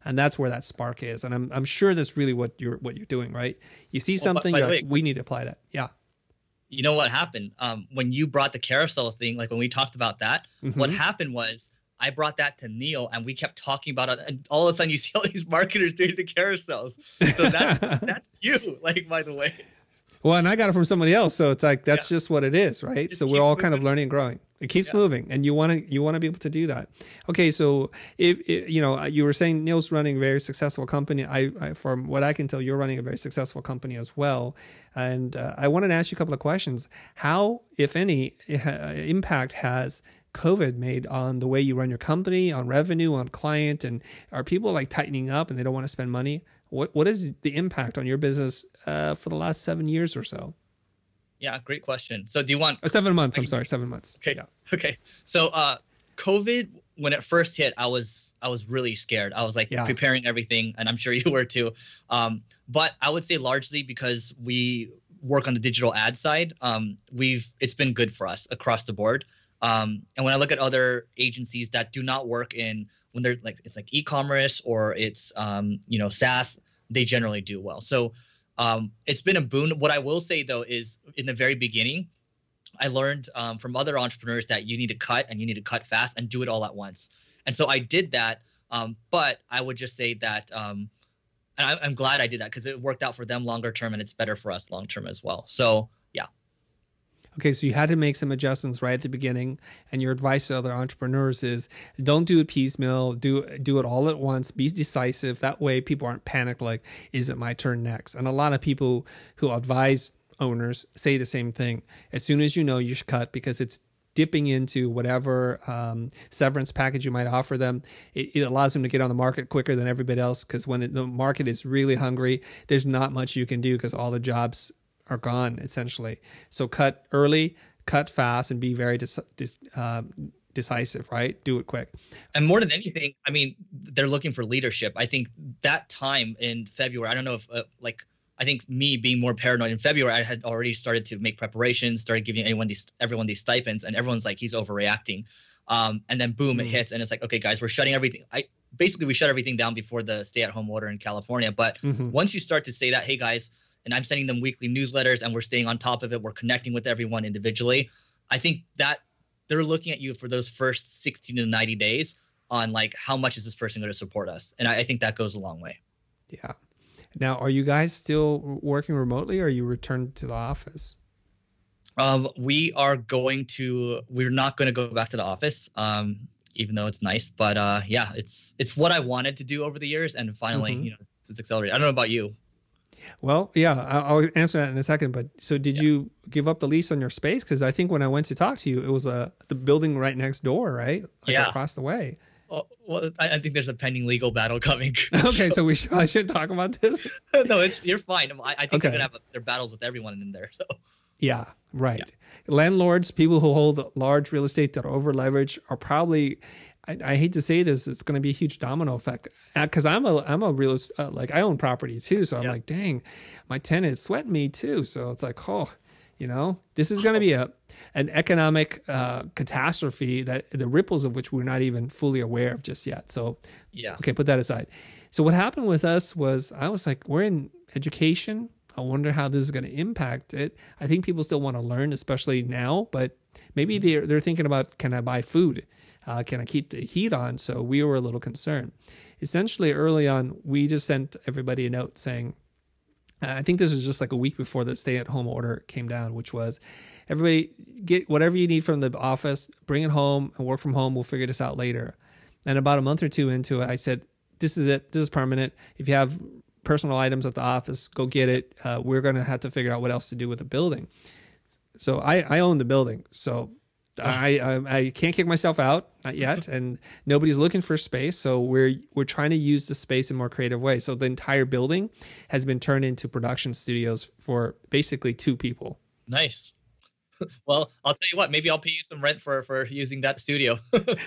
And that's where that spark is. And I'm I'm sure that's really what you're what you're doing, right? You see something, by, by you're way, like, we need to apply that. Yeah. You know what happened? Um, when you brought the carousel thing, like when we talked about that, Mm-hmm. what happened was I brought that to Neil and we kept talking about it. And all of a sudden you see all these marketers doing the carousels. So that's, that's you, like, by the way. Well, and I got it from somebody else. So it's like, that's yeah. just what it is, right? Just so we're all moving. kind of learning and growing. It keeps yeah. moving, and you want to you want to be able to do that. Okay, so if, if you know, you were saying Neil's running a very successful company. I, I from what I can tell, you're running a very successful company as well. And uh, I wanted to ask you a couple of questions. How, if any, impact has COVID made on the way you run your company, on revenue, on client, and are people like tightening up and they don't want to spend money? What what is the impact on your business uh, for the last seven years or so? Yeah, great question. So do you want... Oh, seven months, I'm sorry, seven months. Okay, yeah. okay. So uh, COVID, when it first hit, I was I was really scared. I was like yeah. preparing everything, and I'm sure you were too. Um, but I would say largely because we work on the digital ad side, um, we've it's been good for us across the board. Um, and when I look at other agencies that do not work in, when they're like, it's like e-commerce or it's, um, you know, SaaS, they generally do well. So Um, it's been a boon. What I will say, though, is in the very beginning, I learned um, from other entrepreneurs that you need to cut and you need to cut fast and do it all at once. And so I did that. Um, but I would just say that um, and I, I'm glad I did that because it worked out for them longer term and it's better for us long term as well. So, yeah. Okay, so you had to make some adjustments right at the beginning, and your advice to other entrepreneurs is don't do it piecemeal, do do it all at once, be decisive. That way people aren't panicked like, is it my turn next? And a lot of people who advise owners say the same thing. As soon as you know, you should cut because it's dipping into whatever um, severance package you might offer them. It, it allows them to get on the market quicker than everybody else because when it, the market is really hungry, there's not much you can do because all the jobs are gone essentially. So cut early, cut fast, and be very dis- dis- um, decisive, right? Do it quick. And more than anything, I mean, they're looking for leadership. I think that time in February, I don't know if uh, like, I think me being more paranoid in February, I had already started to make preparations, started giving anyone these, everyone these stipends, and everyone's like, he's overreacting. Um, and then boom, mm-hmm. it hits, and it's like, okay, guys, we're shutting everything. I basically we shut everything down before the stay-at-home order in California. But mm-hmm. once you start to say that, hey guys, and I'm sending them weekly newsletters, and we're staying on top of it, we're connecting with everyone individually. I think that they're looking at you for those first sixty to ninety days on like how much is this person going to support us, and I, I think that goes a long way. Yeah. Now, are you guys still working remotely, or are you returned to the office? Um, we are going to. We're not going to go back to the office, um, even though it's nice. But uh, yeah, it's it's what I wanted to do over the years, and finally, mm-hmm. you know, it's accelerated. I don't know about you. Well, yeah, I'll answer that in a second. But so, did yeah. you give up the lease on your space? Because I think when I went to talk to you, it was uh, the building right next door, right? Like yeah, across the way. Well, well, I, I think there's a pending legal battle coming. Okay, so we should, I should talk about this. No, it's you're fine. I, I think okay. they're gonna have their battles with everyone in there. So. Yeah, right. Yeah. Landlords, people who hold large real estate that are over leveraged, are probably. I, I hate to say this, it's going to be a huge domino effect. Because I'm a I'm a real uh, like I own property too, so I'm yeah. like, dang, my tenant is sweating me too. So it's like, oh, you know, this is going to be a an economic uh, catastrophe that the ripples of which we're not even fully aware of just yet. So yeah, okay, put that aside. So what happened with us was I was like, we're in education. I wonder how this is going to impact it. I think people still want to learn, especially now, but maybe they're they're thinking about, can I buy food? Uh, can I keep the heat on? So we were a little concerned. Essentially, early on, we just sent everybody a note saying, uh, I think this was just like a week before the stay-at-home order came down, which was, everybody get whatever you need from the office, bring it home and work from home. We'll figure this out later. And about a month or two into it, I said, this is it. This is permanent. If you have personal items at the office, go get it. Uh, we're going to have to figure out what else to do with the building. So I, I own the building. So I, I I can't kick myself out, not yet, and nobody's looking for space. So we're we're trying to use the space in more creative ways. So the entire building has been turned into production studios for basically two people. Nice. Well, I'll tell you what, maybe I'll pay you some rent for, for using that studio.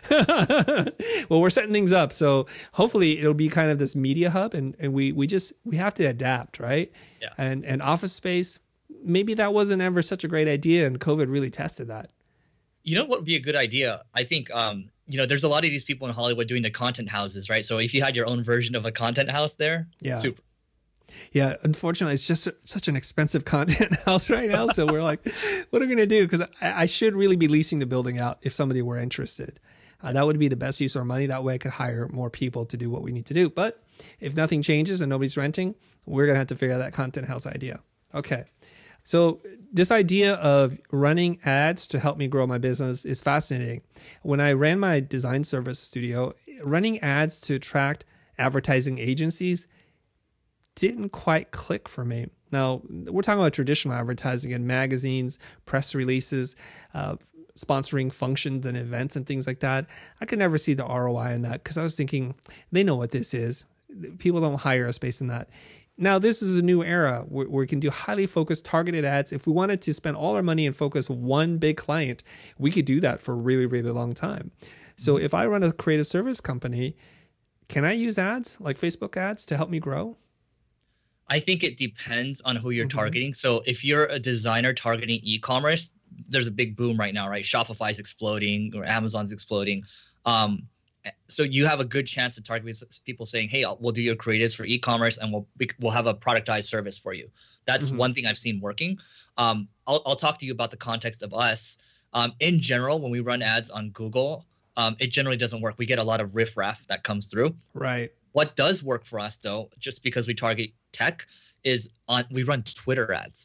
Well, we're setting things up. So hopefully it'll be kind of this media hub, and, and we we just we have to adapt, right? Yeah. And and office space, maybe that wasn't ever such a great idea, and COVID really tested that. You know what would be a good idea? I think um, you know, there's a lot of these people in Hollywood doing the content houses, right? So if you had your own version of a content house there, yeah. super. Yeah, unfortunately, it's just such an expensive content house right now. So we're like, what are we going to do? Because I, I should really be leasing the building out if somebody were interested. Uh, that would be the best use of our money. That way I could hire more people to do what we need to do. But if nothing changes and nobody's renting, we're going to have to figure out that content house idea. Okay. So this idea of running ads to help me grow my business is fascinating. When I ran my design service studio, running ads to attract advertising agencies didn't quite click for me. Now, we're talking about traditional advertising in magazines, press releases, uh, sponsoring functions and events and things like that. I could never see the R O I in that because I was thinking, they know what this is. People don't hire us based on that. Now, this is a new era where, where we can do highly focused, targeted ads. If we wanted to spend all our money and focus one big client, we could do that for a really, really long time. So if I run a creative service company, can I use ads like Facebook ads to help me grow? I think it depends on who you're Mm-hmm. targeting. So if you're a designer targeting e-commerce, there's a big boom right now, right? Shopify's exploding or Amazon's exploding. Um, so you have a good chance to target people saying, hey, we'll do your creatives for e-commerce and we'll we'll have a productized service for you. That's Mm-hmm. one thing I've seen working. Um, I'll, I'll talk to you about the context of us. Um, in general, when we run ads on Google, um, it generally doesn't work. We get a lot of riffraff that comes through. Right. What does work for us, though, just because we target tech, is on we run Twitter ads.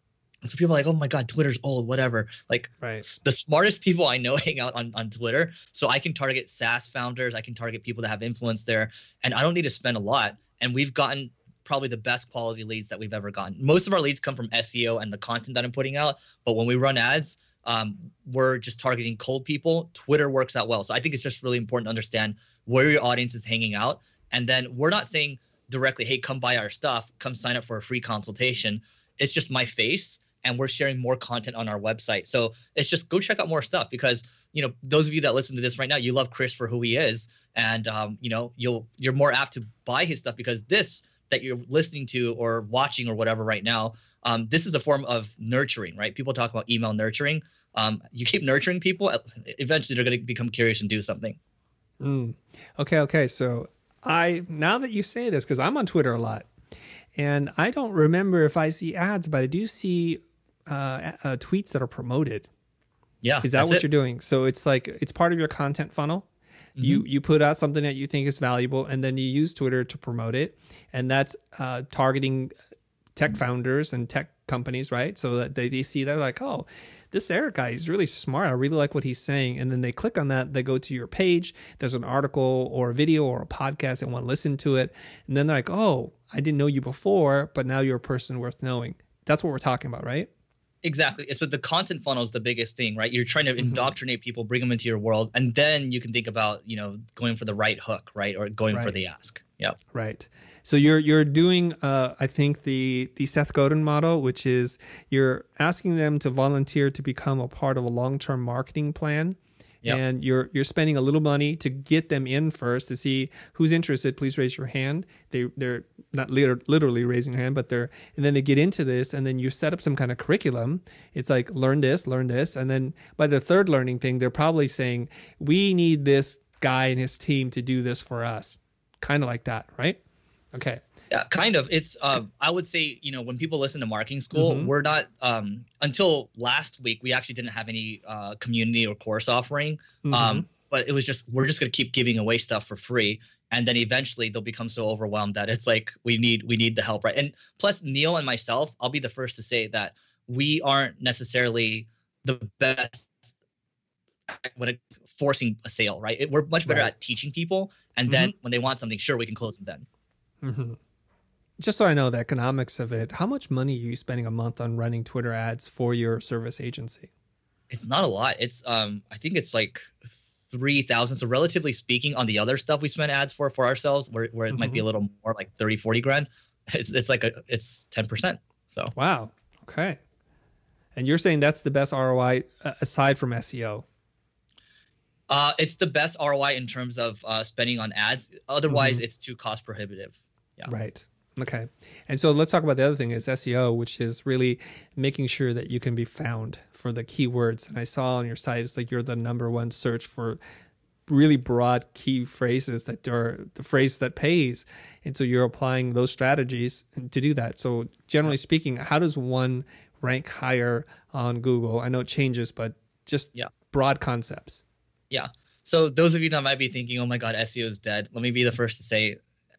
So people are like, oh my God, Twitter's old, whatever. Like Right. s- the smartest people I know hang out on, on Twitter. So I can target SaaS founders. I can target people that have influence there. And I don't need to spend a lot. And we've gotten probably the best quality leads that we've ever gotten. Most of our leads come from S E O and the content that I'm putting out. But when we run ads, um, we're just targeting cold people. Twitter works out well. So I think it's just really important to understand where your audience is hanging out. And then we're not saying directly, hey, come buy our stuff, come sign up for a free consultation. It's just my face, and we're sharing more content on our website. So it's just go check out more stuff because, you know, those of you that listen to this right now, you love Chris for who he is. And, um, you know, you'll, you're more apt to buy his stuff because this that you're listening to or watching or whatever right now, um, this is a form of nurturing, right? People talk about email nurturing. Um, you keep nurturing people, eventually they're going to become curious and do something. Mm. Okay. Okay. So I, now that you say this, because I'm on Twitter a lot, and I don't remember if I see ads, but I do see uh, uh, tweets that are promoted. Yeah. Is that that's what it. you're doing? So it's like, it's part of your content funnel. Mm-hmm. You you put out something that you think is valuable, and then you use Twitter to promote it. And that's uh, targeting tech founders and tech companies, right? So that they, they see that like, oh, this Eric guy, he's really smart. I really like what he's saying. And then they click on that. They go to your page. There's an article or a video or a podcast and want to listen to it. And then they're like, oh, I didn't know you before, but now you're a person worth knowing. That's what we're talking about, right? Exactly. So the content funnel is the biggest thing, right? You're trying to indoctrinate people, bring them into your world, and then you can think about, you know, going for the right hook, right? Or going Right. for the ask. Yeah. Right. So you're you're doing, uh, I think, the the Seth Godin model, which is you're asking them to volunteer to become a part of a long-term marketing plan. Yep. And you're you're spending a little money to get them in first to see who's interested. Please raise your hand. They they're not liter- literally raising their hand, but they're and then they get into this, and then you set up some kind of curriculum. It's like learn this, learn this, and then by the third learning thing, they're probably saying we need this guy and his team to do this for us, kind of like that, right? Okay. Yeah, kind of. It's um, I would say, you know, when people listen to marketing school, Mhm. we're not um, until last week we actually didn't have any uh, community or course offering. Mhm. Um, but it was just we're just gonna keep giving away stuff for free, and then eventually they'll become so overwhelmed that it's like we need we need the help, right? And plus Neil and myself, I'll be the first to say that we aren't necessarily the best when it, forcing a sale, right? It, we're much better Right. at teaching people, and then when they want something, sure, we can close them then. Mm-hmm. Just so I know the economics of it, how much money are you spending a month on running Twitter ads for your service agency? It's not a lot. It's um I think it's like three thousand. So relatively speaking, on the other stuff we spend ads for for ourselves, where where it might be a little more, like thirty, forty grand, it's it's like a it's ten percent. So Wow. Okay. And you're saying that's the best R O I uh, aside from S E O? uh it's the best R O I in terms of uh spending on ads. Otherwise, Mhm. it's too cost prohibitive. Yeah. Right. Okay. And so let's talk about the other thing is S E O, which is really making sure that you can be found for the keywords. And I saw on your site, it's like you're the number one search for really broad key phrases that are the phrase that pays. And so you're applying those strategies to do that. So generally speaking, how does one rank higher on Google? I know it changes, but just yeah. broad concepts. Yeah. So those of you that might be thinking, oh my God, S E O is dead. Let me be the first to say,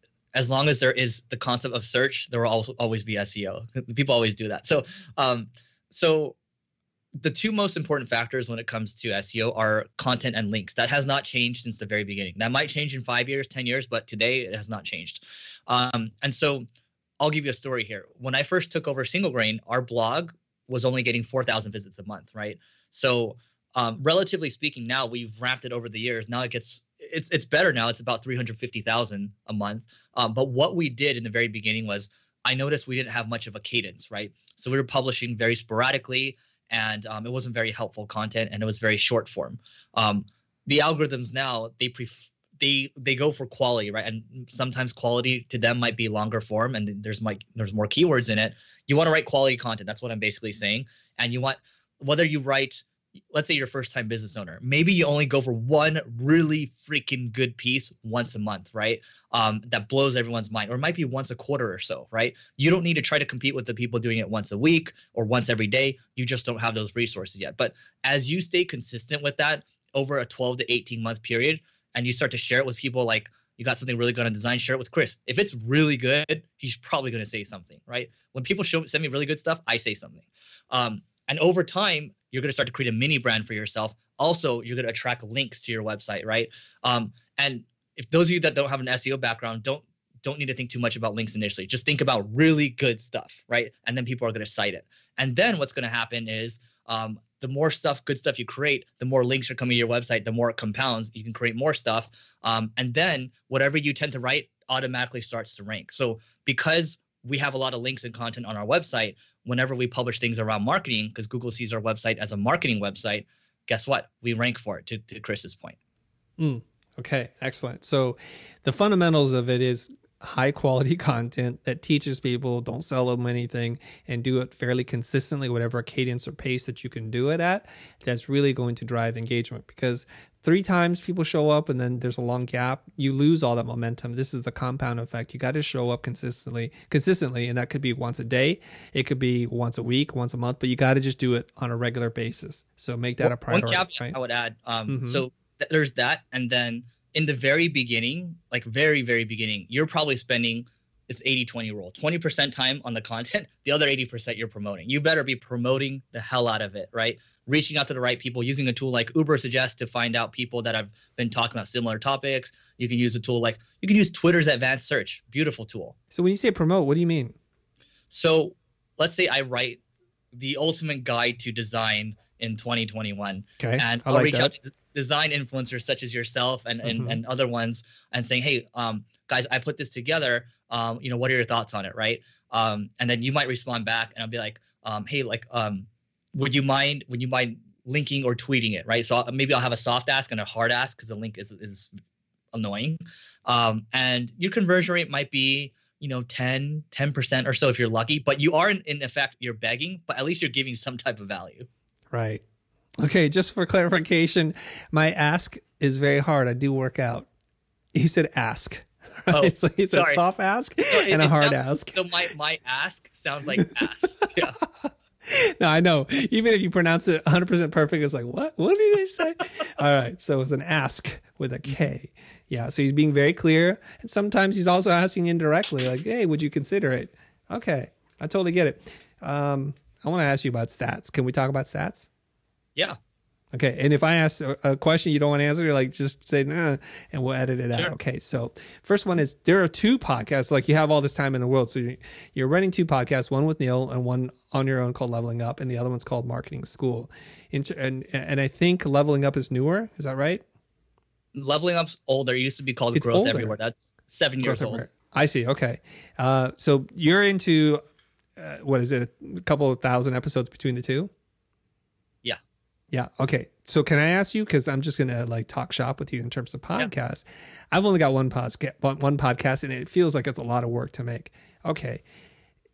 as long as there is the concept of search, there will also always be S E O. People always do that. So, um, so the two most important factors when it comes to S E O are content and links. That has not changed since the very beginning. That might change in five years, ten years, but today it has not changed. Um, and so I'll give you a story here. When I first took over Single Grain, our blog was only getting four thousand visits a month, right? So um, relatively speaking, now we've ramped it over the years. Now it gets, it's it's better now. It's about three hundred fifty thousand a month. Um, but what we did in the very beginning was I noticed we didn't have much of a cadence, right? So we were publishing very sporadically, and um, it wasn't very helpful content, and it was very short form. Um, the algorithms now, they pref- they they go for quality, right? And sometimes quality to them might be longer form, and there's might there's more keywords in it. You want to write quality content. That's what I'm basically saying. And you want, whether you write, let's say you're a first time business owner, maybe you only go for one really freaking good piece once a month, right? Um, that blows everyone's mind, or it might be once a quarter or so, right? You don't need to try to compete with the people doing it once a week or once every day. You just don't have those resources yet. But as you stay consistent with that over a twelve to eighteen month period, and you start to share it with people, like you got something really good on design, share it with Chris. If it's really good, he's probably going to say something, right? When people show send me really good stuff, I say something. Um, and over time, you're going to start to create a mini brand for yourself. Also, you're going to attract links to your website, right? Um, and if those of you that don't have an S E O background don't don't need to think too much about links initially. Just think about really good stuff, right? And then people are going to cite it. And then what's going to happen is um, the more stuff, good stuff you create, the more links are coming to your website, the more it compounds. You can create more stuff. Um, and then whatever you tend to write automatically starts to rank. So because we have a lot of links and content on our website, whenever we publish things around marketing, because Google sees our website as a marketing website, guess what? We rank for it, to, to Chris's point. Mm, okay, excellent. So the fundamentals of it is high quality content that teaches people, don't sell them anything, and do it fairly consistently, whatever cadence or pace that you can do it at. That's really going to drive engagement, because three times people show up and then there's a long gap, you lose all that momentum. This is the compound effect. You got to show up consistently, consistently, and that could be once a day. It could be once a week, once a month, but you got to just do it on a regular basis. So make that one, a priority. One caveat right? I would add. Um, Mm-hmm. So th- there's that, and then in the very beginning, like very, very beginning, you're probably spending, it's eighty twenty rule, twenty percent time on the content, the other eighty percent you're promoting. You better be promoting the hell out of it, right? Reaching out to the right people, using a tool like Uber Suggest to find out people that have been talking about similar topics. You can use a tool like, you can use Twitter's advanced search, beautiful tool. So when you say promote, what do you mean? So let's say I write the ultimate guide to design in twenty twenty-one. Okay, and I I'll like reach that. out to design influencers such as yourself and, and, Mhm. and other ones, and saying, hey, um, guys, I put this together. Um, you know, what are your thoughts on it, right? Um, and then you might respond back, and I'll be like, um, hey, like, um, would you mind, would you mind linking or tweeting it, right? So I'll, maybe I'll have a soft ask and a hard ask, because the link is is annoying. Um, and your conversion rate might be, you know, ten percent or so if you're lucky, but you are in, in effect, you're begging, but at least you're giving some type of value. Right. Okay, just for clarification, my ask is very hard. I do work out. He said ask. Right? Oh, so he said sorry. soft ask So it- and a it hard sounds- ask. So my, my ask sounds like ass. Yeah. No, I know. Even if you pronounce it one hundred percent perfect, it's like, what? What did he say? All right. So it's an ask with a K. Yeah. So he's being very clear. And sometimes he's also asking indirectly, like, hey, would you consider it? Okay. I totally get it. Um, I want to ask you about stats. Can we talk about stats? Yeah. Okay. And if I ask a, a question you don't want to answer, you're like, just say, nah, and we'll edit it Sure. out. Okay. So first one is, there are two podcasts, like you have all this time in the world. So you're, you're running two podcasts, one with Neil and one on your own called Leveling Up, and the other one's called Marketing School. And, and, and I think Leveling Up is newer. Is that right? Leveling Up's older. It used to be called It's Growth older. Everywhere. That's seven years Growth old. Everywhere. I see. Okay. Uh, so you're into, uh, what is it? A couple of thousand episodes between the two? Yeah. Yeah. Okay. So can I ask you, because I'm just going to like talk shop with you in terms of podcasts. I've only got one podcast, one, one podcast, and it feels like it's a lot of work to make. Okay.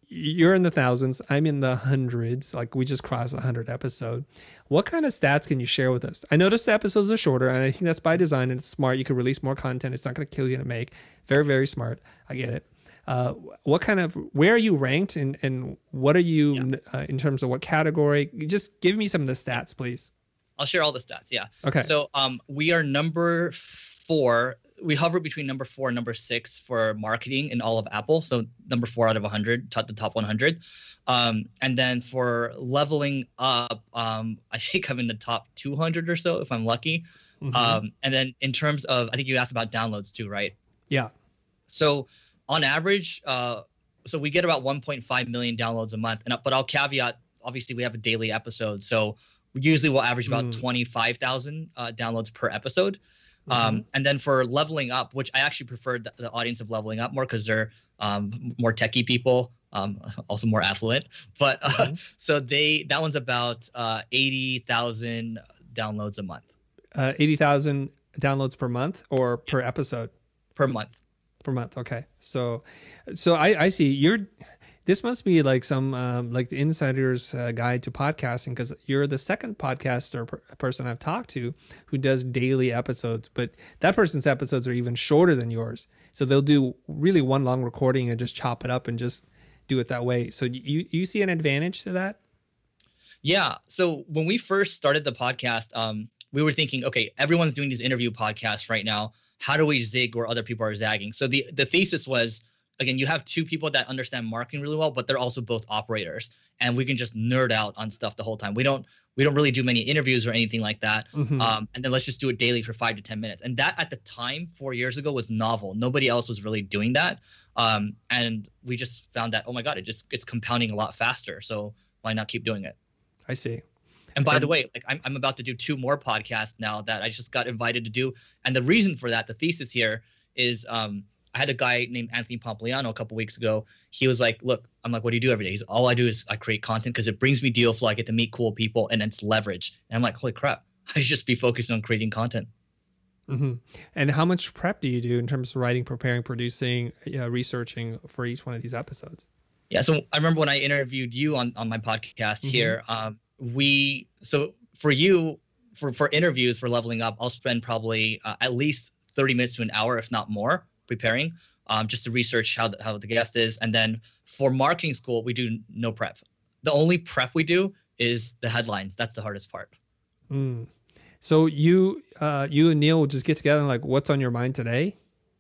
you're in the thousands. I'm in the hundreds. Like we just crossed a hundred episode. What kind of stats can you share with us? I noticed the episodes are shorter, and I think that's by design, and it's smart. You can release more content. It's not going to kill you to make. Very, very smart. I get it. Uh, what kind of, where are you ranked, and, and what are you yeah. uh, in terms of what category? Just give me some of the stats, please. I'll share all the stats. Yeah. Okay. So um, we are number four. We hover between number four and number six for marketing in all of Apple. So number four out of one hundred, top the top one hundred. Um, and then for leveling up, um, I think I'm in the top two hundred or so if I'm lucky. Mm-hmm. Um, and then in terms of, I think you asked about downloads too, right? Yeah. So on average, uh, so we get about one point five million downloads a month. And but I'll caveat, obviously we have a daily episode, so we usually will average about mm. twenty-five thousand uh, downloads per episode. Mm-hmm. Um, and then for leveling up, which I actually prefer the, the audience of leveling up more because they're um, more techie people, um, also more affluent. But uh, mm-hmm. so they that one's about uh, eighty thousand downloads a month. Uh, eighty thousand downloads per month or per episode? Per month. Per month. Okay. So, so I, I see you're, this must be like some, um, like the insider's uh, guide to podcasting, because you're the second podcaster per- person I've talked to who does daily episodes, but that person's episodes are even shorter than yours. So they'll do really one long recording and just chop it up and just do it that way. So you, you see an advantage to that? Yeah. So when we first started the podcast, um, we were thinking, okay, everyone's doing these interview podcasts right now. How do we zig where other people are zagging? So the, the thesis was, again, you have two people that understand marketing really well, but they're also both operators, and we can just nerd out on stuff the whole time. We don't we don't really do many interviews or anything like that. Mm-hmm. Um, and then let's just do it daily for five to ten minutes. And that at the time, four years ago, was novel. Nobody else was really doing that. Um, and we just found that, oh my God, it just it's compounding a lot faster. So why not keep doing it? I see. And by the way, like I'm I'm about to do two more podcasts now that I just got invited to do. And the reason for that, the thesis here is um, I had a guy named Anthony Pompliano a couple weeks ago. He was like, look, I'm like, what do you do every day? He's all I do is I create content because it brings me deal flow. I get to meet cool people, and it's leverage. And I'm like, holy crap, I should just be focused on creating content. Mm-hmm. And how much prep do you do in terms of writing, preparing, producing, uh, researching for each one of these episodes? Yeah. So I remember when I interviewed you on, on my podcast mm-hmm. here, um, we so for you for for interviews for leveling up, I'll spend probably uh, at least thirty minutes to an hour, if not more, preparing um just to research how the, how the guest is. And then for marketing school, we do no prep. The only prep we do is the headlines. That's the hardest part. Mm. So you uh you and Neil will just get together and like, what's on your mind today?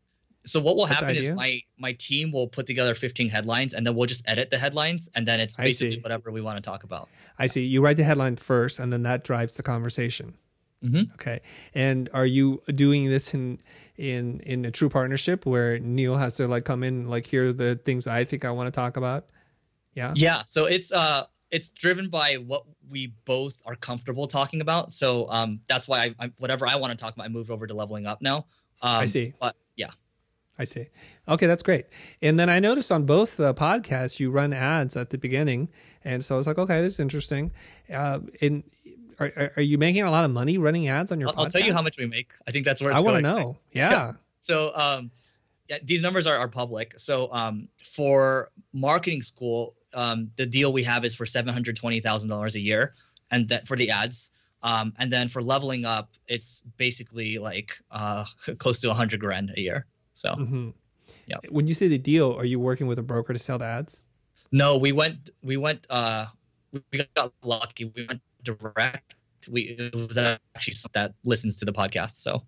So what will happen is my my team will put together fifteen headlines, and then we'll just edit the headlines, and then it's basically whatever we want to talk about. I see. You write the headline first, and then that drives the conversation. Mm-hmm. Okay. And are you doing this in in in a true partnership where Neil has to like come in, like, here are the things I think I want to talk about? Yeah. Yeah. So it's uh it's driven by what we both are comfortable talking about. So um that's why I, I whatever I want to talk about, I moved over to leveling up now. Um, I see. But yeah. I see. Okay, that's great. And then I noticed on both uh, podcasts you run ads at the beginning, and so I was like, okay, this is interesting. Uh, and are, are you making a lot of money running ads on your I'll, podcast? I'll tell you how much we make. I think that's where it's I going. want to know. Yeah. yeah. So um, yeah, these numbers are, are public. So um, for marketing school, um, the deal we have is for seven hundred twenty thousand dollars a year, and that for the ads. Um, and then for leveling up, it's basically like uh, close to a hundred grand a year. So, mm-hmm. yeah. When you say the deal, are you working with a broker to sell the ads? No, we went, we went, uh, we got lucky. We went direct. We, it was actually something that listens to the podcast. So.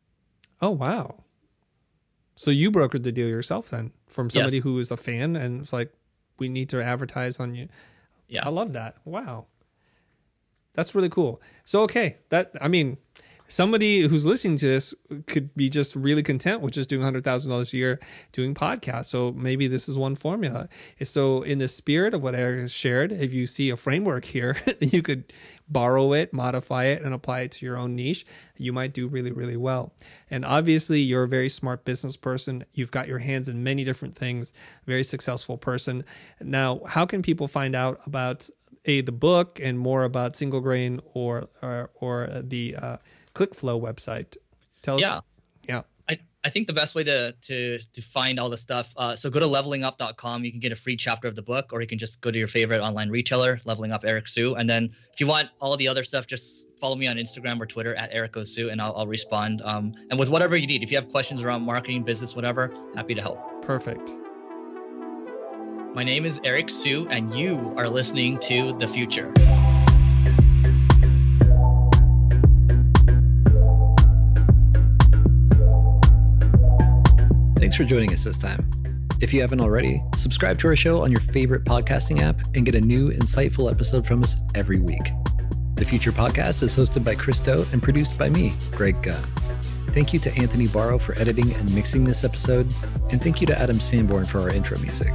Oh, wow. So you brokered the deal yourself then from somebody yes. who is a fan and it's like, we need to advertise on you. Yeah. I love that. Wow. That's really cool. So, okay. That, I mean, somebody who's listening to this could be just really content with just doing one hundred thousand dollars a year doing podcasts. So maybe this is one formula. So in the spirit of what Eric has shared, if you see a framework here, you could borrow it, modify it, and apply it to your own niche. You might do really, really well. And obviously, you're a very smart business person. You've got your hands in many different things, very successful person. Now, how can people find out about a the book and more about Single Grain or or, or the uh, ClickFlow website? Tell us. Yeah. Yeah. I, I think the best way to to to find all the stuff, uh, so go to leveling up dot com. You can get a free chapter of the book, or you can just go to your favorite online retailer, Leveling Up Eric Siu. And then if you want all the other stuff, just follow me on Instagram or Twitter at Eric O Siu, and I'll, I'll respond. Um, and with whatever you need, if you have questions around marketing, business, whatever, happy to help. Perfect. My name is Eric Siu, and you are listening to The Futur. Thanks for joining us this time. If you haven't already, subscribe to our show on your favorite podcasting app and get a new, insightful episode from us every week. The Futur Podcast is hosted by Chris Do and produced by me, Greg Gunn. Thank you to Anthony Barrow for editing and mixing this episode, and thank you to Adam Sanborn for our intro music.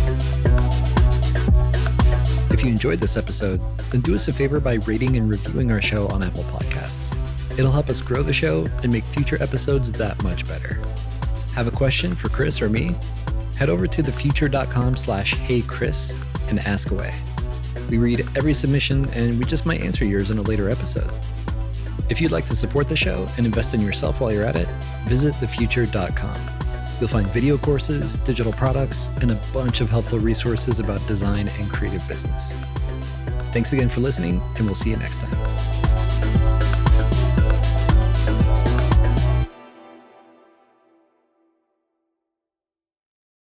If you enjoyed this episode, then do us a favor by rating and reviewing our show on Apple Podcasts. It'll help us grow the show and make future episodes that much better. Have a question for Chris or me? Head over to thefutur.com slash hey Chris and ask away. We read every submission and we just might answer yours in a later episode. If you'd like to support the show and invest in yourself while you're at it, visit the futur dot com. You'll find video courses, digital products, and a bunch of helpful resources about design and creative business. Thanks again for listening, and we'll see you next time.